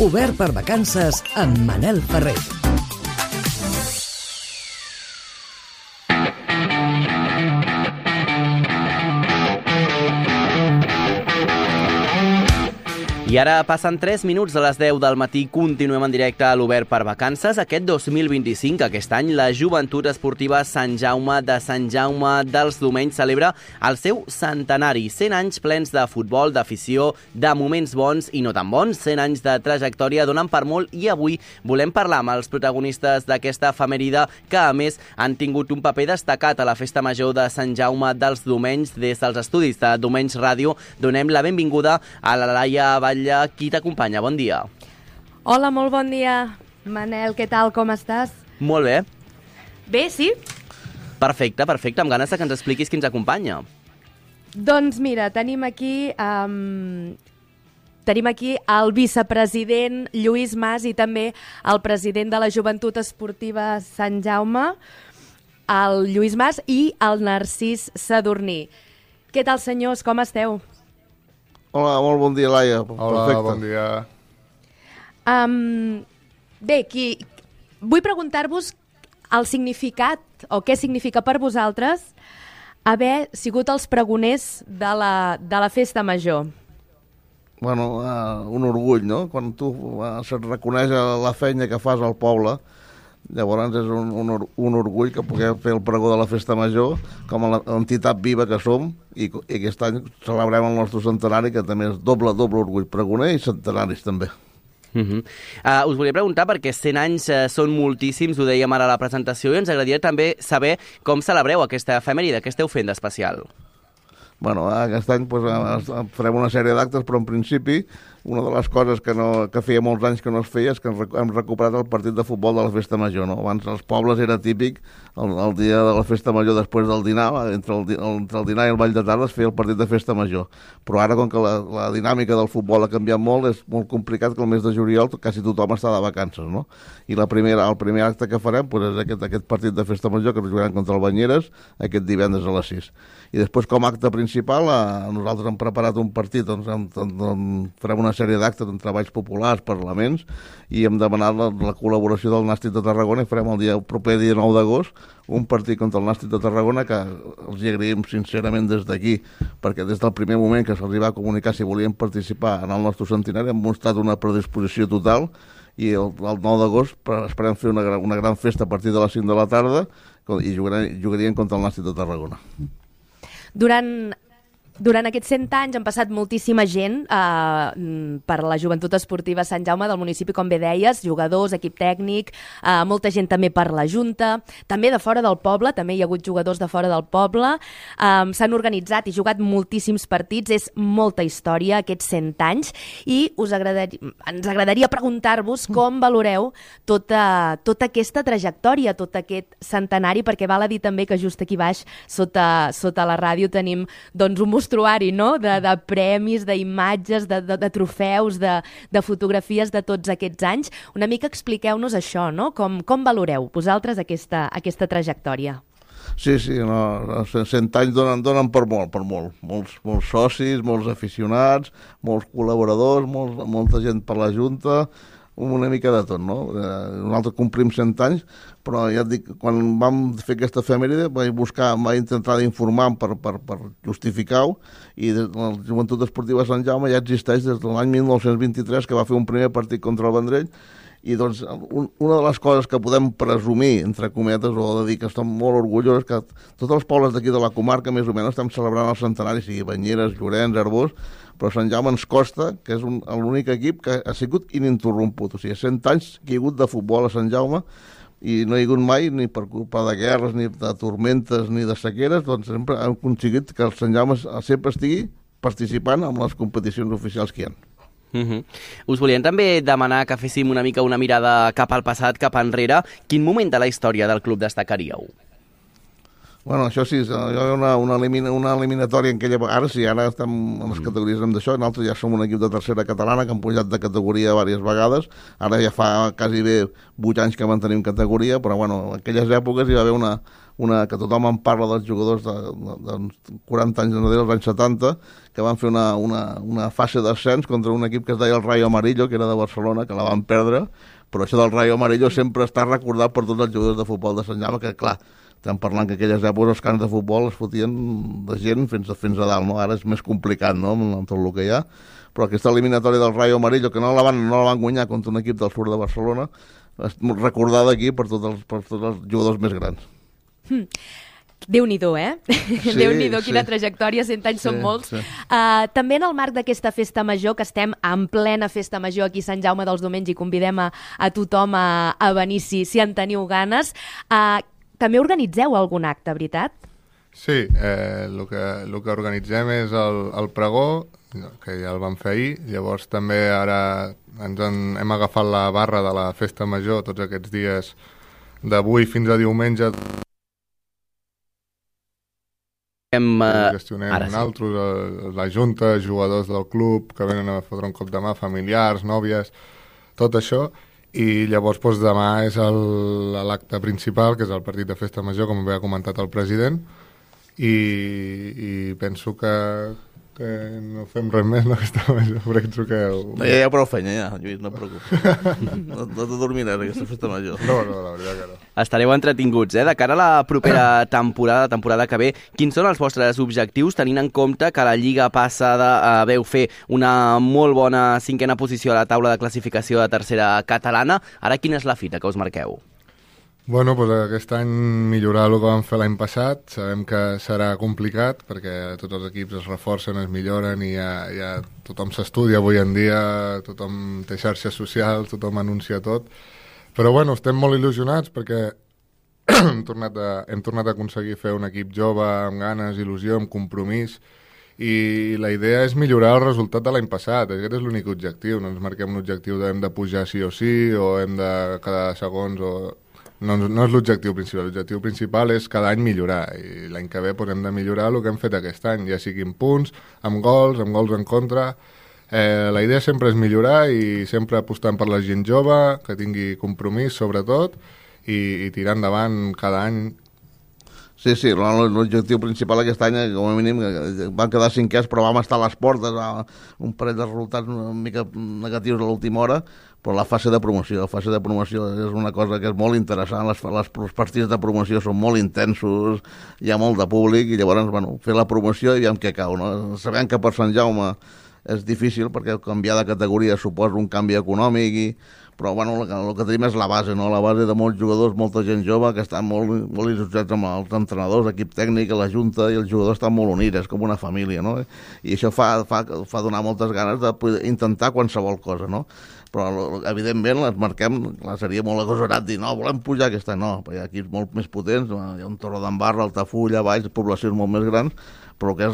Obert per vacances amb Manel Ferrer. I ara passen 3 minuts de les 10 del matí, continuem en directe a l'Obert per Vacances. Aquest 2025, aquest any, la Joventut Esportiva Sant Jaume de Sant Jaume dels Domenys celebra el seu centenari. 100 anys plens de futbol, d'afició, de moments bons i no tan bons. 100 anys de trajectòria donen per molt i avui volem parlar amb els protagonistes d'aquesta efemèride que, a més, han tingut un paper destacat a la Festa Major de Sant Jaume dels Domenys. Des dels estudis de Domenys Ràdio donem la benvinguda a la Laia Batlle. Qui t'acompanya? Bon dia. Hola, molt bon dia. Manel, què tal? Com estàs? Molt bé. Bé, sí? Perfecte, amb ganes que ens expliquis qui ens acompanya. Doncs mira, tenim aquí el vicepresident Lluís Mas i també el president de la Joventut Esportiva Sant Jaume, el Lluís Mas i el Narcís Sadurní. Què tal, senyors? Com esteu? Hola, molt bon dia, Laia. Hola, perfecte. Bon dia. Bé, vull preguntar-vos el significat o què significa per vosaltres haver sigut els pregoners de la Festa Major. Bueno, un orgull, no? Quan tu se't reconeix la feina que fas al poble, llavors és un orgull que puguem fer el pregó de la Festa Major com a l'entitat viva que som i aquest any celebrem el nostre centenari, que també és doble orgull, pregoner i centenaris també. Us volia preguntar perquè 100 anys són moltíssims, ho dèiem ara a la presentació, i ens agradaria també saber com celebreu aquesta efemèride, què esteu fent d'especial. Bueno, aquest any farem una sèrie d'actes, però en principi una de les coses que feia molts anys que no es feia és que hem recuperat el partit de futbol de la Festa Major, no? Abans als pobles era típic el dia de la Festa Major després del dinar, entre el dinar i el ball de tarda es feia el partit de Festa Major. Però ara, com que la dinàmica del futbol ha canviat molt, és molt complicat que el mes de juliol quasi tothom està de vacances, no? I el primer acte que farem és aquest partit de Festa Major que jugaran contra el Banyeres aquest divendres a les 6. I després, com a acte principal, nosaltres hem preparat un partit on farem una sèrie d'actes en treballs populars, parlaments, i hem demanat la col·laboració del Nàstic de Tarragona i farem el proper dia 9 d'agost un partit contra el Nàstic de Tarragona que els hi agraïm sincerament des d'aquí, perquè des del primer moment que se'ls va comunicar si volien participar en el nostre centenari hem mostrat una predisposició total i el 9 d'agost esperem fer una gran festa a partir de les 5 de la tarda i jugarien contra el Nàstic de Tarragona. Durant aquests 100 anys han passat moltíssima gent per la Joventut Esportiva Sant Jaume del municipi, com bé deies, jugadors, equip tècnic, molta gent també per la Junta, també de fora del poble, també hi ha hagut jugadors de fora del poble, s'han organitzat i jugat moltíssims partits, és molta història aquests 100 anys i ens agradaria preguntar-vos com valoreu tota aquesta trajectòria, tot aquest centenari, perquè val a dir també que just aquí baix, sota la ràdio, tenim doncs un mostruari, no? de premis, d'imatges, de trofeus, de fotografies de tots aquests anys. Una mica expliqueu-nos això, no? Com valoreu vosaltres aquesta trajectòria? Sí, 100 anys donen per molt. Molts socis, molts aficionats, molts col·laboradors, molta gent per la Junta, una mica de tot, no? Nosaltres complim 100 anys, però ja et dic, quan vam fer aquesta efemèride vaig intentar d'informar per justificar-ho, i la Joventut Esportiva Sant Jaume ja existeix des de l'any 1923, que va fer un primer partit contra el Vendrell, i doncs una de les coses que podem presumir, entre cometes, o de dir que estem molt orgullosos, que tots els pobles d'aquí de la comarca més o menys estem celebrant el centenari, sigui Banyeres, Llorenç, Arbós, però Sant Jaume ens costa que és l'únic equip que ha sigut ininterromput. O sigui, 100 anys que hi ha hagut de futbol a Sant Jaume i no hi ha hagut mai, ni per culpa de guerres, ni de tormentes, ni de sequeres, doncs sempre hem aconseguit que el Sant Jaume sempre estigui participant en les competicions oficials que hi ha. Us volíem també demanar que féssim una mica una mirada cap al passat, cap enrere. Quin moment de la història del club destacaríeu? Bueno, això sí, hi ha una eliminatòria en aquella vegada, ara sí, ara estem en les categories d'això, nosaltres ja som un equip de tercera catalana que han pujat de categoria diverses vegades, ara ja fa quasi bé 8 anys que mantenim categoria, però bueno, en aquelles èpoques hi va haver una que tothom en parla dels jugadors de 40 anys enrere, els anys 70, que van fer una fase d'ascens contra un equip que es deia el Rayo Amarillo, que era de Barcelona, que la van perdre, però això del Rayo Amarillo sempre està recordat per tots els jugadors de futbol de Sant Jaume, que clar, estem parlant que aquelles èpoques els camps de futbol es fotien de gent fins a dalt, no? Ara és més complicat, no?, amb tot el que hi ha, però aquesta eliminatòria del Rayo Amarillo, que no la van guanyar contra un equip del sud de Barcelona, és recordada aquí per tots els jugadors més grans. Déu-n'hi-do, Sí, Déu-n'hi-do, quina trajectòria, 100 anys són molts. Sí. També en el marc d'aquesta festa major, que estem en plena festa major aquí a Sant Jaume dels Domenys i convidem a tothom a venir si en teniu ganes, també organitzeu algun acte, veritat? Sí, el que organitzem és el pregó, que ja el vam fer ahir, llavors també ara hem agafat la barra de la festa major tots aquests dies d'avui fins a diumenge. Gestionem nosaltres, la junta, jugadors del club que venen a fotre un cop de mà, familiars, nòvies, tot això. I llavors demà és l'acte principal, que és el partit de festa major, com havia comentat el president, i penso que no fem res més, no, aquesta major, penso que... No, ja hi ha prou feina, ja, Lluís, no et preocupis. No te dormiràs, aquesta festa major. No, la veritat que no. Estareu entretinguts, de cara a la propera temporada que ve. Quins són els vostres objectius, tenint en compte que la Lliga passada veu fer una molt bona 5a posició a la taula de classificació de tercera catalana? Ara quina és la fita que us marqueu? Bueno, doncs aquest any millorar el que vam fer l'any passat. Sabem que serà complicat perquè tots els equips es reforcen, es milloren i ja tothom s'estudia avui en dia, tothom té xarxes socials, tothom anuncia tot. Però bueno, estem molt il·lusionats perquè hem tornat a aconseguir fer un equip jove amb ganes, il·lusió, amb compromís, i la idea és millorar el resultat de l'any passat. Aquest és l'únic objectiu. No ens marquem un objectiu de hem de pujar sí o sí o hem de quedar segons o... No és l'objectiu principal. L'objectiu principal és cada any millorar, i l'any que ve hem de millorar el que hem fet aquest any, ja siguin punts, amb gols en contra. La idea sempre és millorar i sempre apostant per la gent jove, que tingui compromís sobretot, i tirar endavant cada any. Sí, l'objectiu principal aquest any, com a mínim, van quedar 5è, però vam estar a les portes, un parell de resultats una mica negatius a l'última hora, però la fase de promoció és una cosa que és molt interessant, els partits de promoció són molt intensos, hi ha molt de públic, i llavors, fer la promoció i veiem què cau, no? Sabem que per Sant Jaume és difícil, perquè canviar de categoria suposa un canvi econòmic, però el que tenim és la base, no? La base de molts jugadors, molta gent jove que estan molt il·lusionats amb els entrenadors, l'equip tècnic, la junta, i els jugadors estan molt units, és com una família, no? I això fa donar moltes ganes d'intentar qualsevol cosa, no? Però evidentment les marquem, seria molt agosarat dir no, volem pujar aquest any, no, perquè hi ha equips molt més potents, hi ha un Torredembarra, Altafulla, Valls, poblacions molt més grans, però que és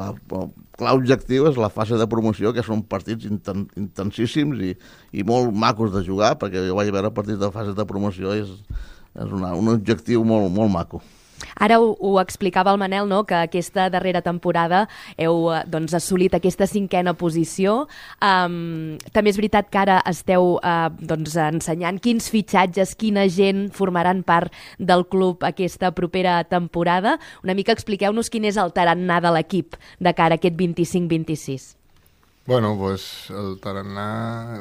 l'objectiu és la fase de promoció, que són partits intensíssims i molt macos de jugar, perquè jo vaig veure partits de fase de promoció, és un objectiu molt, molt maco. Ara ho explicava el Manel, no?, que aquesta darrera temporada heu assolit aquesta 5a posició. També és veritat que ara esteu ensenyant quins fitxatges, quina gent formaran part del club aquesta propera temporada. Una mica expliqueu-nos quin és el tarannà de l'equip de cara a aquest 25-26. Bueno, el tarannà,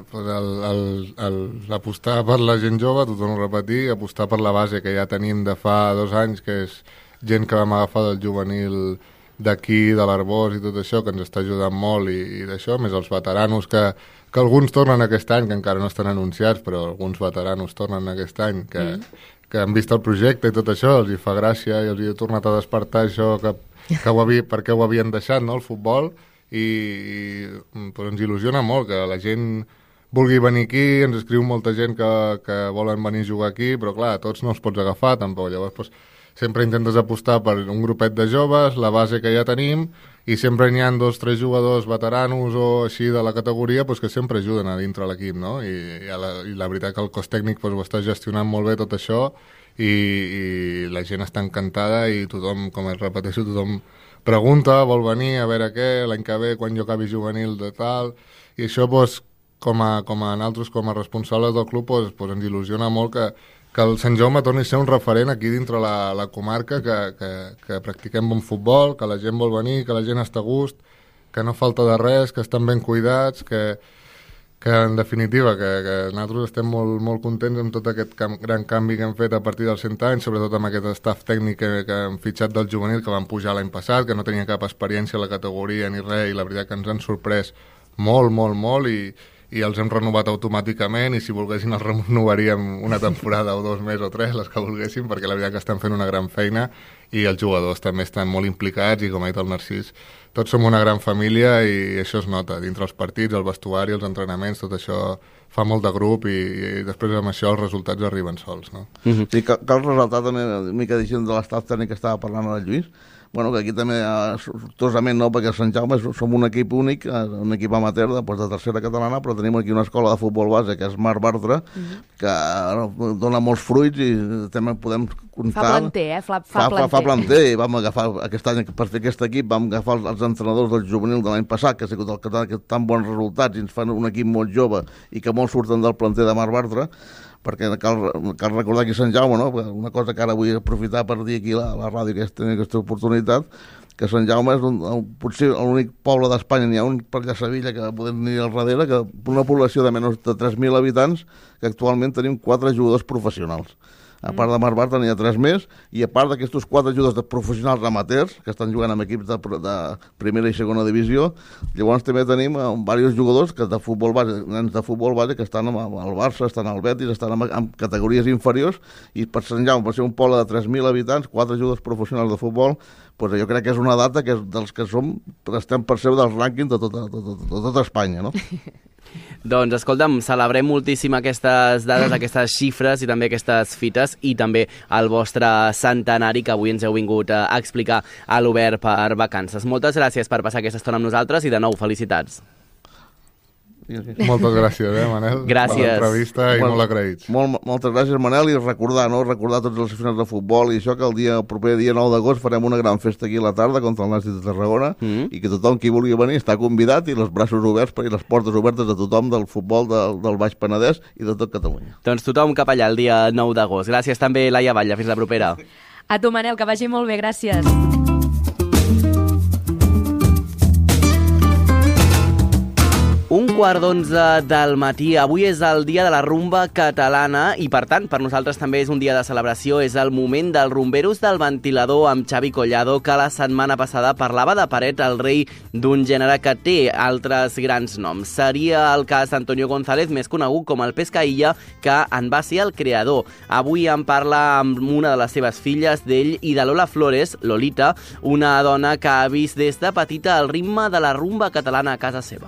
apostar per la gent jove, tot ho repetir, apostar per la base que ja tenim de fa 2 anys, que és gent que vam agafar del juvenil d'aquí, de l'Arbós i tot això, que ens està ajudant molt i d'això, més els veteranos que alguns tornen aquest any, que encara no estan anunciats, però alguns veteranos tornen aquest any, que han vist el projecte i tot això, els hi fa gràcia i els hi he tornat a despertar això perquè ho havien deixat, no?, el futbol, i ens il·lusiona molt que la gent vulgui venir aquí, ens escriu molta gent que volen venir a jugar aquí, però clar, tots no els pots agafar tampoc, llavors sempre intentes apostar per un grupet de joves, la base que ja tenim, i sempre n'hi ha 2 o 3 jugadors veteranos o així de la categoria que sempre ajuden a dintre l'equip, no? I la veritat que el cos tècnic ho està gestionant molt bé tot això i la gent està encantada i tothom, com es repeteixo, tothom pregunta, vol venir, a veure què, l'any que ve, quan jo acabi juvenil de tal, i això com a nosaltres, com a responsables del club, ens il·lusiona molt que el Sant Jaume torni a ser un referent aquí dintre la comarca, que practiquem bon futbol, que la gent vol venir, que la gent està a gust, que no falta de res, que estan ben cuidats, que en definitiva, que nosaltres estem molt contents amb tot aquest gran canvi que hem fet a partir dels 100 anys, sobretot amb aquest staff tècnic que hem fitxat del juvenil, que van pujar l'any passat, que no tenia cap experiència a la categoria ni res, i la veritat que ens han sorprès molt, i els hem renovat automàticament, i si volguessin els renovaríem una temporada o 2 més o 3, les que volguessin, perquè la veritat que estan fent una gran feina i els jugadors també estan molt implicats i, com ha dit el Narcís, tots som una gran família i això es nota dintre els partits, el vestuari, els entrenaments, tot això fa molt de grup i després amb això els resultats arriben sols, no? Sí, cal ressaltar també una mica de l'estat tècnic que estava parlant el Lluís, bueno, que aquí també, sortosament no, perquè a Sant Jaume som un equip únic, un equip amateur de tercera catalana, però tenim aquí una escola de futbol base, que és Marc Bartra, que dona molts fruits i també podem comptar... Fa planter, Fa planter, i vam agafar aquest any, per fer aquest equip, vam agafar els entrenadors del juvenil de l'any passat, que ha sigut el que ha tan bons resultats, i ens fan un equip molt jove i que molts surten del planter de Marc Bartra, perquè cal recordar aquí a Sant Jaume, no? Una cosa que ara vull aprofitar per dir aquí a la ràdio, que tenim aquesta oportunitat, que Sant Jaume és potser l'únic poble d'Espanya, n'hi ha un per allà a Sevilla que podem dir al darrere, que una població de menys de 3.000 habitants, que actualment tenim 4 jugadors professionals. A part de Marc Bartra n'hi ha 3 més, i a part d'aquests 4 jugadors de professionals amateurs, que estan jugant amb equips de primera i segona divisió, llavors també tenim diversos jugadors de futbol base, nens de futbol base, que estan al Barça, estan al Betis, estan en categories inferiors, i per Sant Jaume, per ser un poble de 3.000 habitants, 4 jugadors professionals de futbol, doncs jo crec que és una data que dels que estem per ser dels rànquings de tota Espanya, no? Doncs, escolta'm, celebrem moltíssim aquestes dades, aquestes xifres i també aquestes fites i també el vostre centenari que avui ens heu vingut a explicar a l'Obert per Vacances. Moltes gràcies per passar aquesta estona amb nosaltres i de nou, felicitats. Moltes gràcies, Manel? Gràcies. Per l'entrevista i molt agraïts. Moltes gràcies, Manel, i recordar tots els aficionats de futbol i això, que el proper dia 9 d'agost farem una gran festa aquí a la tarda contra el Nàstic de Tarragona i que tothom qui vulgui venir està convidat i els braços oberts i les portes obertes de tothom del futbol del Baix Penedès i de tot Catalunya. Doncs tothom cap allà el dia 9 d'agost. Gràcies també, Laia Batlle. Fins la propera. A tu, Manel, que vagi molt bé. Gràcies. 11:15 del matí. Avui és el dia de la rumba catalana i, per tant, per nosaltres també és un dia de celebració. És el moment dels rumberos del ventilador amb Xavi Collado, que la setmana passada parlava de Paret, el rei d'un gènere que té altres grans noms. Seria el cas d'Antonio González, més conegut com el Pescaïlla, que en va ser el creador. Avui en parla amb una de les seves filles, d'ell, i de Lola Flores, Lolita, una dona que ha vist des de petita el ritme de la rumba catalana a casa seva.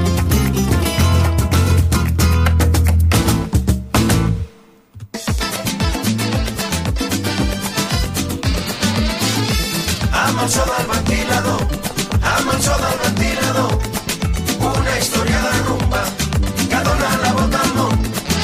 Amb el so del ventilador, una història de rumba que dona la volta al món,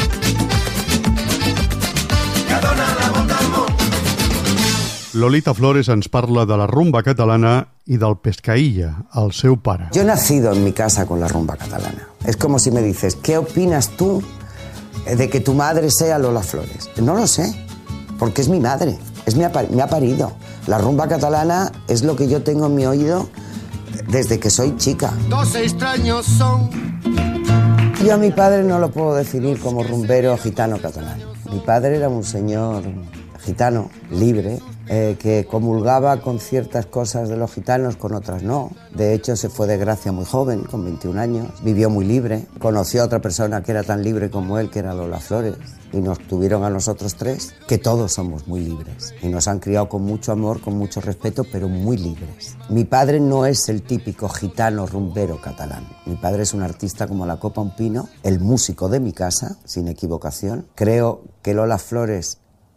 Lolita Flores ens parla de la rumba catalana y del Pescaïlla, el seu pare. Yo he nacido en mi casa con la rumba catalana. Es como si me dices, ¿qué opinas tú de que tu madre sea Lola Flores? No lo sé, porque es mi madre, me ha parido. La rumba catalana es lo que yo tengo en mi oído desde que soy chica. 12 extraños son. Yo a mi padre no lo puedo definir como rumbero gitano catalán. Mi padre era un señor gitano, libre, que comulgaba con ciertas cosas de los gitanos, con otras no. De hecho, se fue de Gracia muy joven, con 21 años. Vivió muy libre. Conoció a otra persona que era tan libre como él, que era Lola Flores. Y nos tuvieron a nosotros tres, que todos somos muy libres. Y nos han criado con mucho amor, con mucho respeto, pero muy libres. Mi padre no es el típico gitano rumbero catalán. Mi padre es un artista como la copa un pino, el músico de mi casa, sin equivocación. Creo que Lola Flores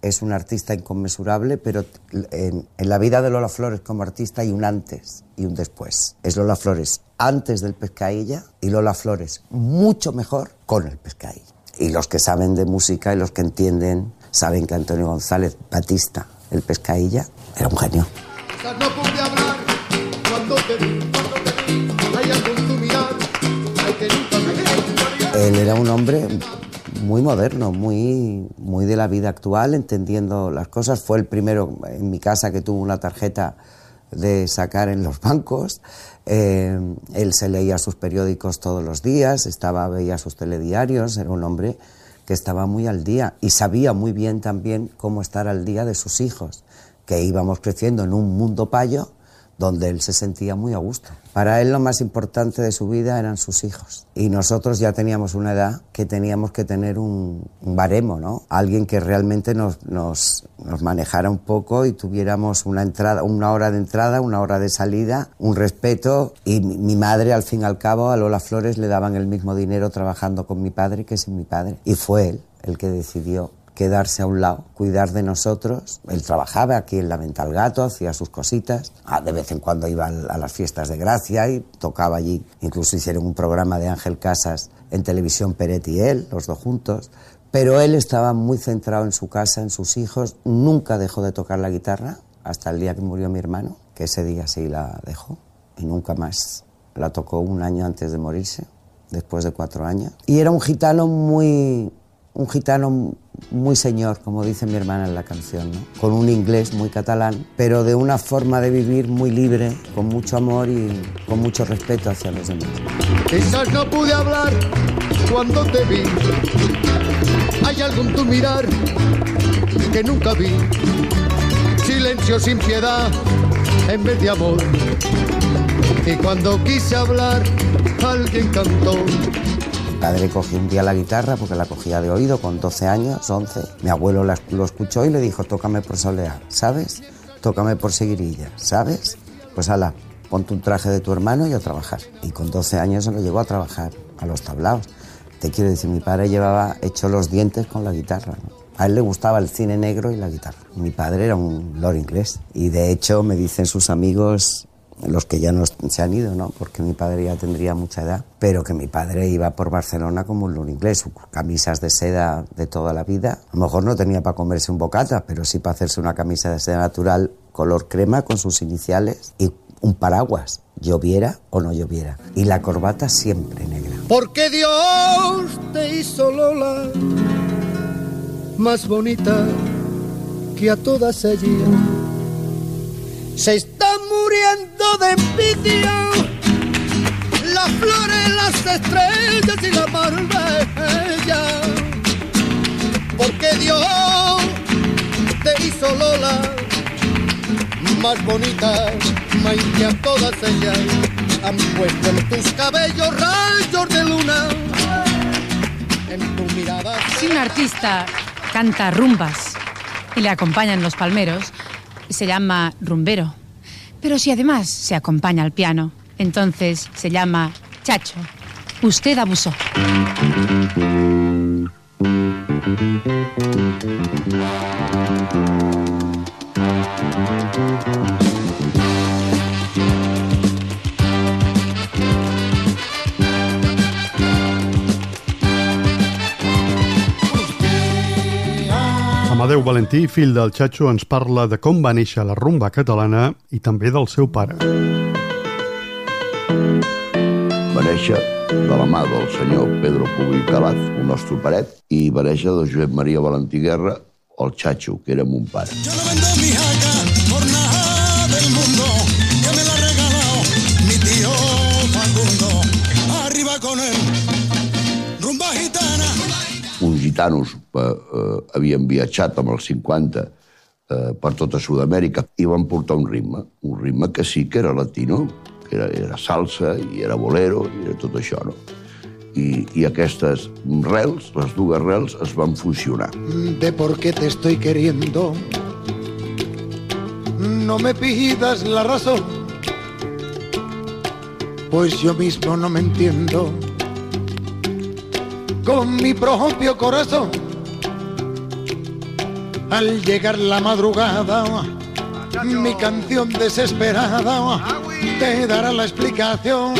es un artista inconmensurable, pero en la vida de Lola Flores como artista hay un antes y un después. Es Lola Flores antes del Pescailla y Lola Flores mucho mejor con el Pescailla. Y los que saben de música y los que entienden saben que Antonio González Batista, el Pescailla, era un genio. No pude hablar cuando te vi, hay algo en tu mirar, hay que nunca me vi. Él era un hombre muy moderno, muy de la vida actual, entendiendo las cosas. Fue el primero en mi casa que tuvo una tarjeta de sacar en los bancos. Él se leía sus periódicos todos los días, veía sus telediarios. Era un hombre que estaba muy al día y sabía muy bien también cómo estar al día de sus hijos, que íbamos creciendo en un mundo payo donde él se sentía muy a gusto. Para él lo más importante de su vida eran sus hijos. Y nosotros ya teníamos una edad que teníamos que tener un baremo, ¿no? Alguien que realmente nos manejara un poco y tuviéramos una hora de entrada, una hora de salida, un respeto. Y mi madre, al fin y al cabo, a Lola Flores le daban el mismo dinero trabajando con mi padre que sin mi padre. Y fue él el que decidió quedarse a un lado, cuidar de nosotros. Él trabajaba aquí en la Venta al Gato, hacía sus cositas. De vez en cuando iba a las fiestas de Gracia y tocaba allí. Incluso hicieron un programa de Ángel Casas en televisión, Peret y él, los dos juntos. Pero él estaba muy centrado en su casa, en sus hijos. Nunca dejó de tocar la guitarra hasta el día que murió mi hermano, que ese día sí la dejó. Y nunca más. La tocó un año antes de morirse, después de 4 años. Y era un gitano muy señor, como dice mi hermana en la canción, ¿no? Con un inglés muy catalán, pero de una forma de vivir muy libre, con mucho amor y con mucho respeto hacia los demás. Quizás no pude hablar cuando te vi, hay algo en tu mirar que nunca vi, silencio sin piedad en vez de amor, y cuando quise hablar alguien cantó. Mi padre cogió un día la guitarra, porque la cogía de oído con 12 años, 11. Mi abuelo lo escuchó y le dijo, tócame por soleá, ¿sabes? Tócame por seguirilla, ¿sabes? Pues ala, ponte un traje de tu hermano y a trabajar. Y con 12 años se lo llevó a trabajar a los tablaos. Te quiero decir, mi padre llevaba hecho los dientes con la guitarra, ¿no? A él le gustaba el cine negro y la guitarra. Mi padre era un lord inglés. Y de hecho me dicen sus amigos, los que ya no se han ido, ¿no? Porque mi padre ya tendría mucha edad, pero que mi padre iba por Barcelona como un lord inglés, sus camisas de seda de toda la vida. A lo mejor no tenía para comerse un bocata, pero sí para hacerse una camisa de seda natural color crema con sus iniciales y un paraguas, lloviera o no lloviera. Y la corbata siempre negra. Porque Dios te hizo, Lola, más bonita que a todas ellas. Se está muriendo de envidia las flores, las estrellas y la marbella. Porque Dios te hizo, Lola, más bonita que a todas ellas. Han puesto en tus cabellos rayos de luna, en tu mirada. Si un artista canta rumbas y le acompañan los palmeros, se llama rumbero. Pero si además se acompaña al piano, entonces se llama chacho. Usted abusó. Amadeu Valentí, fill del Chacho, ens parla de com va néixer la rumba catalana i també del seu pare. Va néixer de la mà del senyor Pedro Puig Calaz, el nostre paret, i va néixer de Josep Maria Valentí Guerra, el Chacho, que era mon pare. Yo no vendo mi jaca por nada del mundo, que me la regaló mi tío Facundo. Arriba con él, rumba gitana. Uns gitanos havien viatjat amb els 50 per tota Sud-amèrica i van portar un ritme que sí que era latino, que era salsa i era bolero i era tot això, no? I aquestes rels, les dues rels, es van fusionar. De por qué te estoy queriendo, no me pidas la razón, pues yo mismo no me entiendo con mi propio corazón. Al llegar la madrugada, mi canción desesperada te dará la explicación.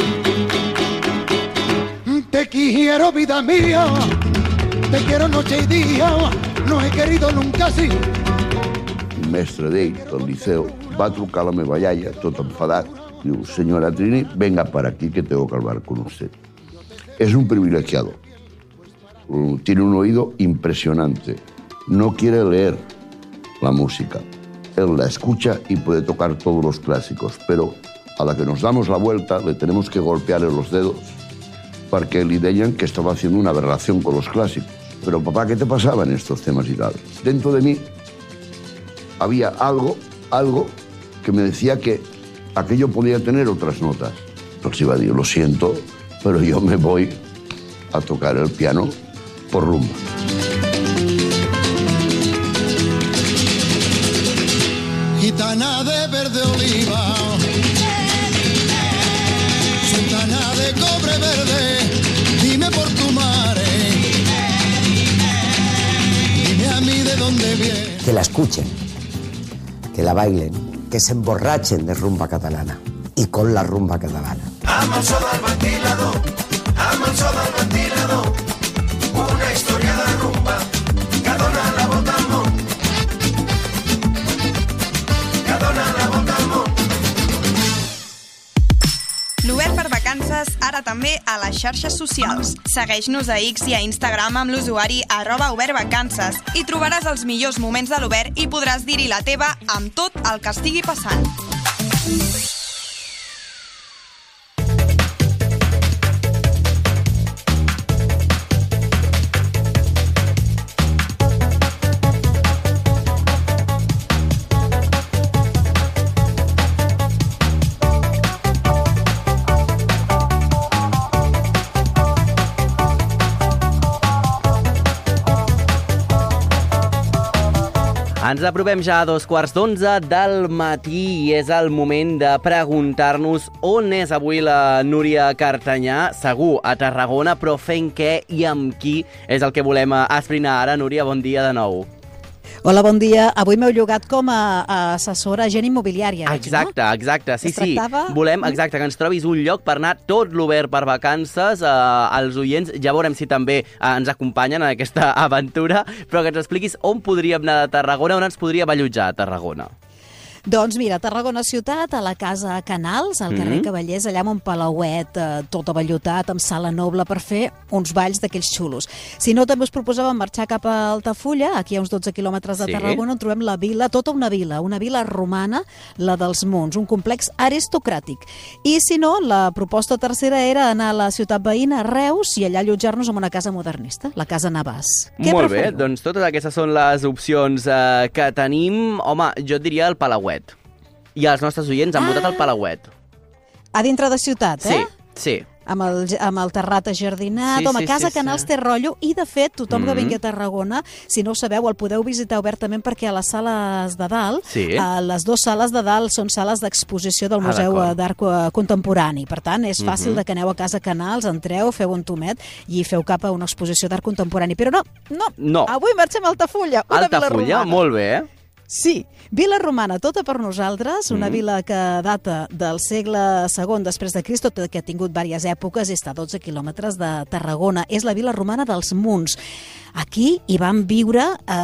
Te quiero, vida mía, te quiero noche y día, no he querido nunca así. El mestre d'ell, del liceu, va trucar a la meva iaia, tot enfadat. Diu, señora Trini, venga para aquí que tengo que hablar con usted. Es un privilegiado. Tiene un oído impresionante. No quiere leer la música. Él la escucha y puede tocar todos los clásicos, pero a la que nos damos la vuelta le tenemos que golpear en los dedos porque le deían que estaba haciendo una aberración con los clásicos. Pero papá, ¿qué te pasaba en estos temas y tal? Dentro de mí había algo que me decía que aquello podía tener otras notas. Entonces iba a decir, lo siento, pero yo me voy a tocar el piano por rumba. Gitana de verde oliva, sultana de cobre verde, dime por tu mare, dime a mí de dónde viene. Que la escuchen, que la bailen, que se emborrachen de rumba catalana y con la rumba catalana. Amb el so del ventilador, amb el so del ventilador, una història de rumba que dona la volta al món. Que dona la volta al món. L'Obert per Vacances, ara també a les xarxes socials. Segueix-nos a X i a Instagram amb l'usuari @obertvacances i trobaràs els millors moments de l'Obert i podràs dir-hi la teva amb tot el que estigui passant. Ens apropem ja a 11:15 del matí i és el moment de preguntar-nos on és avui la Núria Cartanyà. Segur, a Tarragona, però fent què i amb qui és el que volem esbrinar ara. Núria, bon dia de nou. Hola, bon dia. Avui m'heu llogat com a assessora agent immobiliària. Exacte, no? exacte. Sí, sí. Tractava... Volem, exacte, que ens trobis un lloc per anar tot l'Obert per Vacances als oients. Ja veurem si també ens acompanyen en aquesta aventura, però que ens expliquis on podríem anar de Tarragona, on ens podríem allotjar a Tarragona. Doncs mira, Tarragona ciutat, a la casa Canals, al carrer Cavallers, allà amb un palauet tot avellotat, amb sala noble, per fer uns balls d'aquells xulos. Si no, també us proposàvem marxar cap a Altafulla, aquí a uns 12 quilòmetres de Tarragona, on trobem la vila, tota una vila romana, la dels Munts, un complex aristocràtic. I si no, la proposta tercera era anar a la ciutat veïna, Reus, i allà allotjar-nos en una casa modernista, la Casa Navàs. Molt bé, doncs totes aquestes són les opcions que tenim. Home, jo et diria el Palauet. I els nostres oients han votat el Palauet. A dintre de ciutat, eh? Sí. Amb el terrat ajardinat. Home, Casa Canals té rotllo i, de fet, tothom que vingui a Tarragona, si no ho sabeu, el podeu visitar obertament perquè a les sales de dalt, les dues sales de dalt són sales d'exposició del Museu d'Art Contemporani. Per tant, és fàcil de que aneu a Casa Canals, entreu, feu un tomet i feu cap a una exposició d'art contemporani. Però no. Avui marxem a Altafulla, una vila romana. Altafulla, molt bé, eh? Sí, vila romana, tota per nosaltres, una vila que data del segle II després de Crist, tot que ha tingut diverses èpoques i està a 12 quilòmetres de Tarragona. És la vila romana dels Munts. Aquí hi van viure,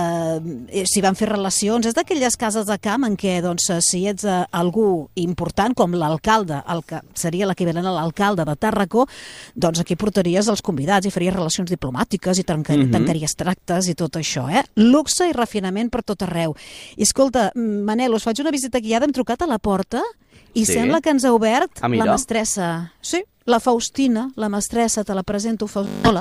s'hi van fer relacions. És d'aquelles cases de camp en què, doncs, si ets algú important, com l'alcalde, el que seria l'equivalent a l'alcalde de Tàrraco, doncs aquí portaries els convidats i faries relacions diplomàtiques i tancaries tractes i tot això, eh? Luxe i refinament per tot arreu. I escolta, Manel, us faig una visita guiada, hem trucat a la porta i sembla que ens ha obert la mestressa. Sí, la Faustina, la mestressa, te la presento. Hola.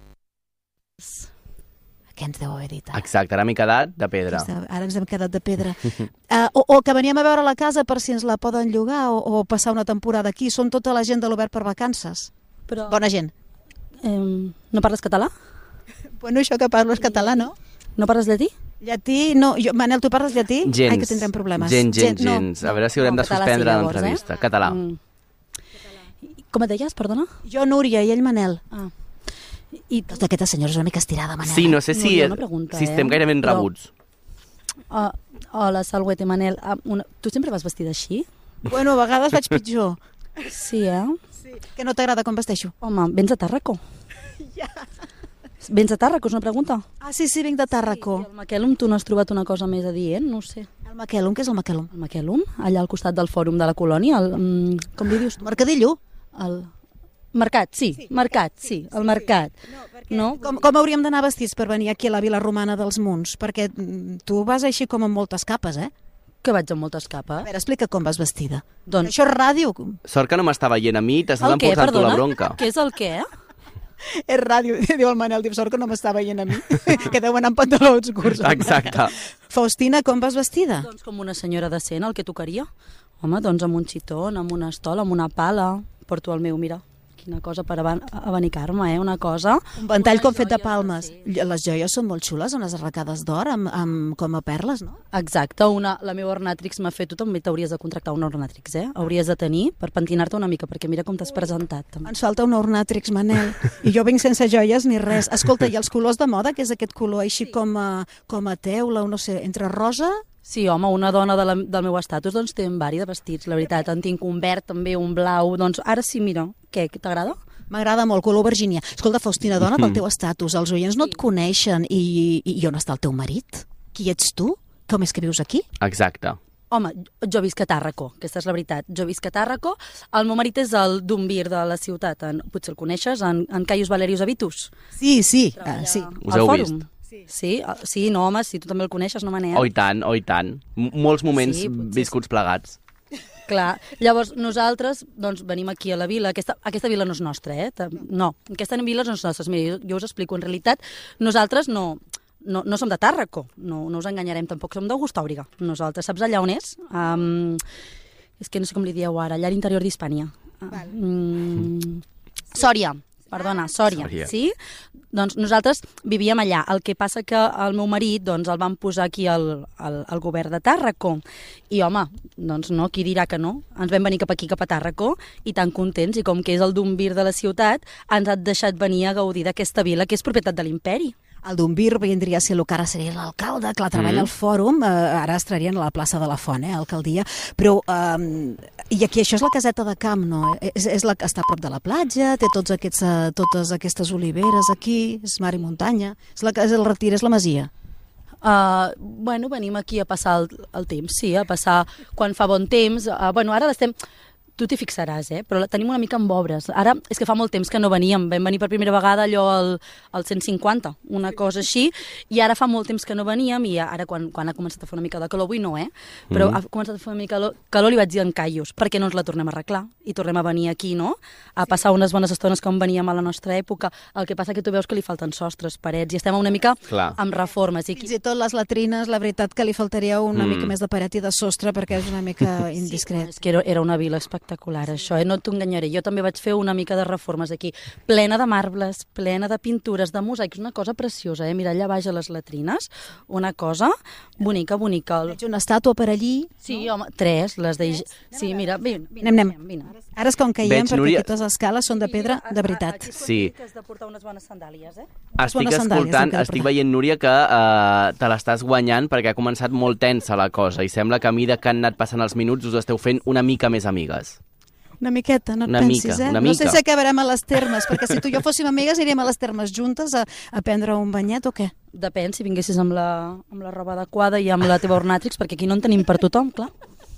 Què ens deu haver dit? Exacte, ara m'he quedat de pedra. Ara ens hem quedat de pedra. O que veníem a veure la casa per si ens la poden llogar o passar una temporada aquí. Són tota la gent de l'Obert per Vacances. Bona gent. No parles català? Bueno, això que parlo és català, no? No parles llatí? Llatí, no. Manel, tu parles llatí? Gens. Ai, que tindrem problemes. Gens. A veure si haurem de suspendre l'entrevista. Català. Com et deies, perdona? Jo, Núria, i ell, Manel. I tota aquesta senyora és una mica estirada, Manel. Sí, no sé si estem gairebé rebuts. Hola, Salhuete, Manel. Tu sempre vas vestida així? Bueno, a vegades vaig pitjor. Sí, eh? Sí. Que no t'agrada com vesteixo? Home, vens de Tàrraco? Ja. Vens de Tàrraco, és una pregunta? Ah, sí, vinc de Tàrraco. Sí, al Maquelum tu no has trobat una cosa més adient? No ho sé. El Maquelum, què és el Maquelum? El Maquelum, allà al costat del fòrum de la colònia, com li dius tu? Mercadillo? El mercat, sí, mercat, sí, el mercat. No? Com hauríem d'anar vestits per venir aquí a la Vila Romana dels Munts? Perquè tu vas així com amb moltes capes, eh? Que vaig amb moltes capes? A veure, explica com vas vestida. Doncs... Això és ràdio. Sort que no m'està veient a mi, t'estàs emportant tu la bronca. Què és el què? És ràdio, diu el Manel, diu, sort que no m'està veient a mi, que deu anar amb pantalons curts. Exacte. Faustina, com vas vestida? Doncs com una senyora decent, el que tocaria. Home, doncs amb un xitón, amb una estola, amb una pala. Porto el meu, mira, quina cosa per abanicar-me, una cosa. Un ventall com fet de palmes. Sí. Les joies són molt xules, unes arracades d'or com a perles, no? Exacte, la meva ornatrix m'ha fet, tu també t'hauries de contractar una ornatrix, hauries de tenir per pentinar-te una mica, perquè mira com t'has presentat. Ens falta una ornatrix, Manel, i jo vinc sense joies ni res. Escolta, i els colors de moda, que és aquest color així com a teula, no sé, entre rosa... Sí, home, una dona del meu estatus doncs té un vari de vestits, la veritat. En tinc un verd, també un blau, doncs ara sí, mira, què, t'agrada? M'agrada molt, color Virgínia. Escolta, Faustina, dona del teu estatus, els oients no et coneixen i on està el teu marit? Qui ets tu? Com és que vius aquí? Exacte. Home, jo visc a Tàrraco, aquesta és la veritat. Jo visc a Tàrraco, el meu marit és el d'Umbir de la ciutat, potser el coneixes, en Caius Valerius Avitus. Sí. Us heu vist? Sí, no, home, si tu també el coneixes, no, Manel? Oh, i tant. Molts moments viscuts plegats. Clar, llavors nosaltres doncs, venim aquí a la vila, aquesta vila no és nostra, no, aquesta vila no és nostra, mira, jo us explico, en realitat nosaltres no som de Tàrraco, no us enganyarem tampoc, som d'Augustòbriga, nosaltres, saps allà on és? És que no sé com li dieu ara, allà a l'interior d'Hispània. Sòria. Perdona, Sòria, sí? Doncs nosaltres vivíem allà. El que passa que el meu marit doncs, el van posar aquí al govern de Tàrraco. I, home, doncs no, qui dirà que no? Ens vam venir cap aquí, cap a Tàrraco, i tan contents. I com que és el d'Umbir de la ciutat, ens ha deixat venir a gaudir d'aquesta vila, que és propietat de l'imperi. El d'Umbir vindria a ser el que ara seria l'alcalde, clar, treballa al fòrum, ara estarien a la plaça de la Font, alcaldia, però i aquí això és la caseta de camp, no? És la que està a prop de la platja, té totes aquestes oliveres aquí, és mar i muntanya, és el retir, és la masia. Bueno, venim aquí a passar el temps, sí, a passar quan fa bon temps, bueno, ara l'estem... Tu t'hi fixaràs, però tenim una mica amb obres. Ara és que fa molt temps que no veníem. Vam venir per primera vegada allò al 150, una cosa així, i ara fa molt temps que no veníem, i ara quan ha començat a fer una mica de calor, avui no, però ha començat a fer una mica de calor, li vaig dir en Caius, perquè no ens la tornem a arreglar, i tornem a venir aquí, no? A passar unes bones estones com veníem a la nostra època. El que passa que tu veus que li falten sostres, parets, i estem una mica amb reformes. Fins i tot les latrines, la veritat que li faltaria una mica més de paret i de sostre, perquè és una mica indiscret. És que era una vila espectacular, això, no t'ho enganyaré. Jo també vaig fer una mica de reformes aquí, plena de marbles, plena de pintures, de mosaics, una cosa preciosa, Mira, allà baix a les latrines, una cosa bonica. Veig una estàtua per allí. Sí, home, 3, les de... Sí, mira, vine. Anem. Ara és com caiem, perquè aquestes escales són de pedra de veritat. Sí. Has de portar unes bones sandàlies, Estic veient, Núria, que te l'estàs guanyant perquè ha començat molt tensa la cosa i sembla que a mesura que han anat passant els minuts us esteu fent una mica més amigues. Una miqueta, no et pensis, No sé si acabarem a les termes, perquè si tu i jo fóssim amigues iríem a les termes juntes a prendre un banyet o què? Depèn, si vinguessis amb la roba adequada i amb la teva ornatrix, perquè aquí no en tenim per tothom, clar.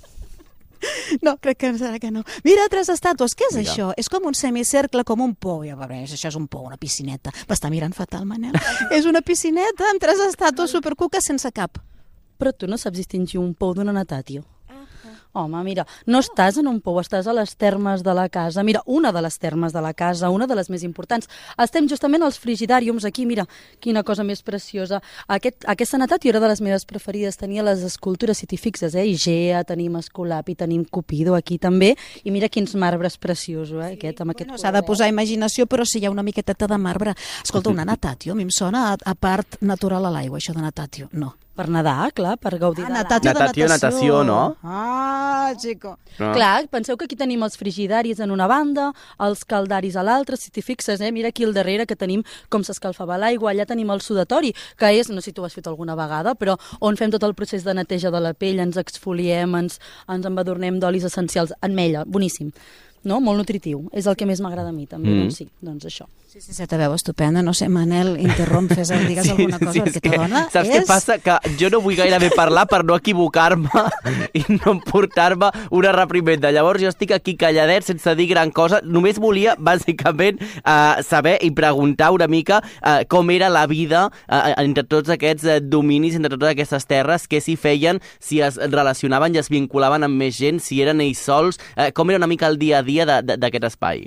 No, crec que no. Mira, 3 estàtues, què és això? És com un semicercle, com un pou. Ja, això és un pou, una piscineta. M'està mirant fatal, Manel. És una piscineta amb 3 estàtues supercuques sense cap. Però tu no saps distingir un pou d'una natatio. Home, mira, no estàs en un pou, estàs a les termes de la casa. Mira, una de les termes de la casa, una de les més importants. Estem justament als frigidàriums aquí, mira, quina cosa més preciosa. Aquesta natatio era de les meves preferides, tenia les escultures, si t'hi fixes, Igea, tenim Esculapi, tenim Cupido aquí també, i mira quins marbres preciosos, aquest, amb aquest... S'ha de posar imaginació, però si hi ha una miqueteta de marbre. Escolta, una natatio, a mi em sona a part natural a l'aigua, això de natatio. No. Per nedar, clar, per gaudir de natació, no? Ah, chico. Clar, penseu que aquí tenim els frigidaris en una banda, els caldaris a l'altra, si t'hi fixes, mira aquí al darrere que tenim com s'escalfava l'aigua, allà tenim el sudatori, que és, no sé si tu ho has fet alguna vegada, però on fem tot el procés de neteja de la pell, ens exfoliem, ens embadurnem d'olis essencials, ametlla, boníssim. No? Molt nutritiu. És el que més m'agrada a mi, també. Doncs sí, doncs això. Sí, se te veu estupenda. No sé, Manel, interromp, digues alguna cosa, perquè ta dona saps què passa? Que jo no vull gairebé parlar per no equivocar-me i no emportar-me una reprimenda. Llavors jo estic aquí calladet, sense dir gran cosa. Només volia, bàsicament, saber i preguntar una mica com era la vida entre tots aquests dominis, entre totes aquestes terres, què s'hi feien, si es relacionaven i es vinculaven amb més gent, si eren ells sols, com era una mica el dia a dia d'aquest espai?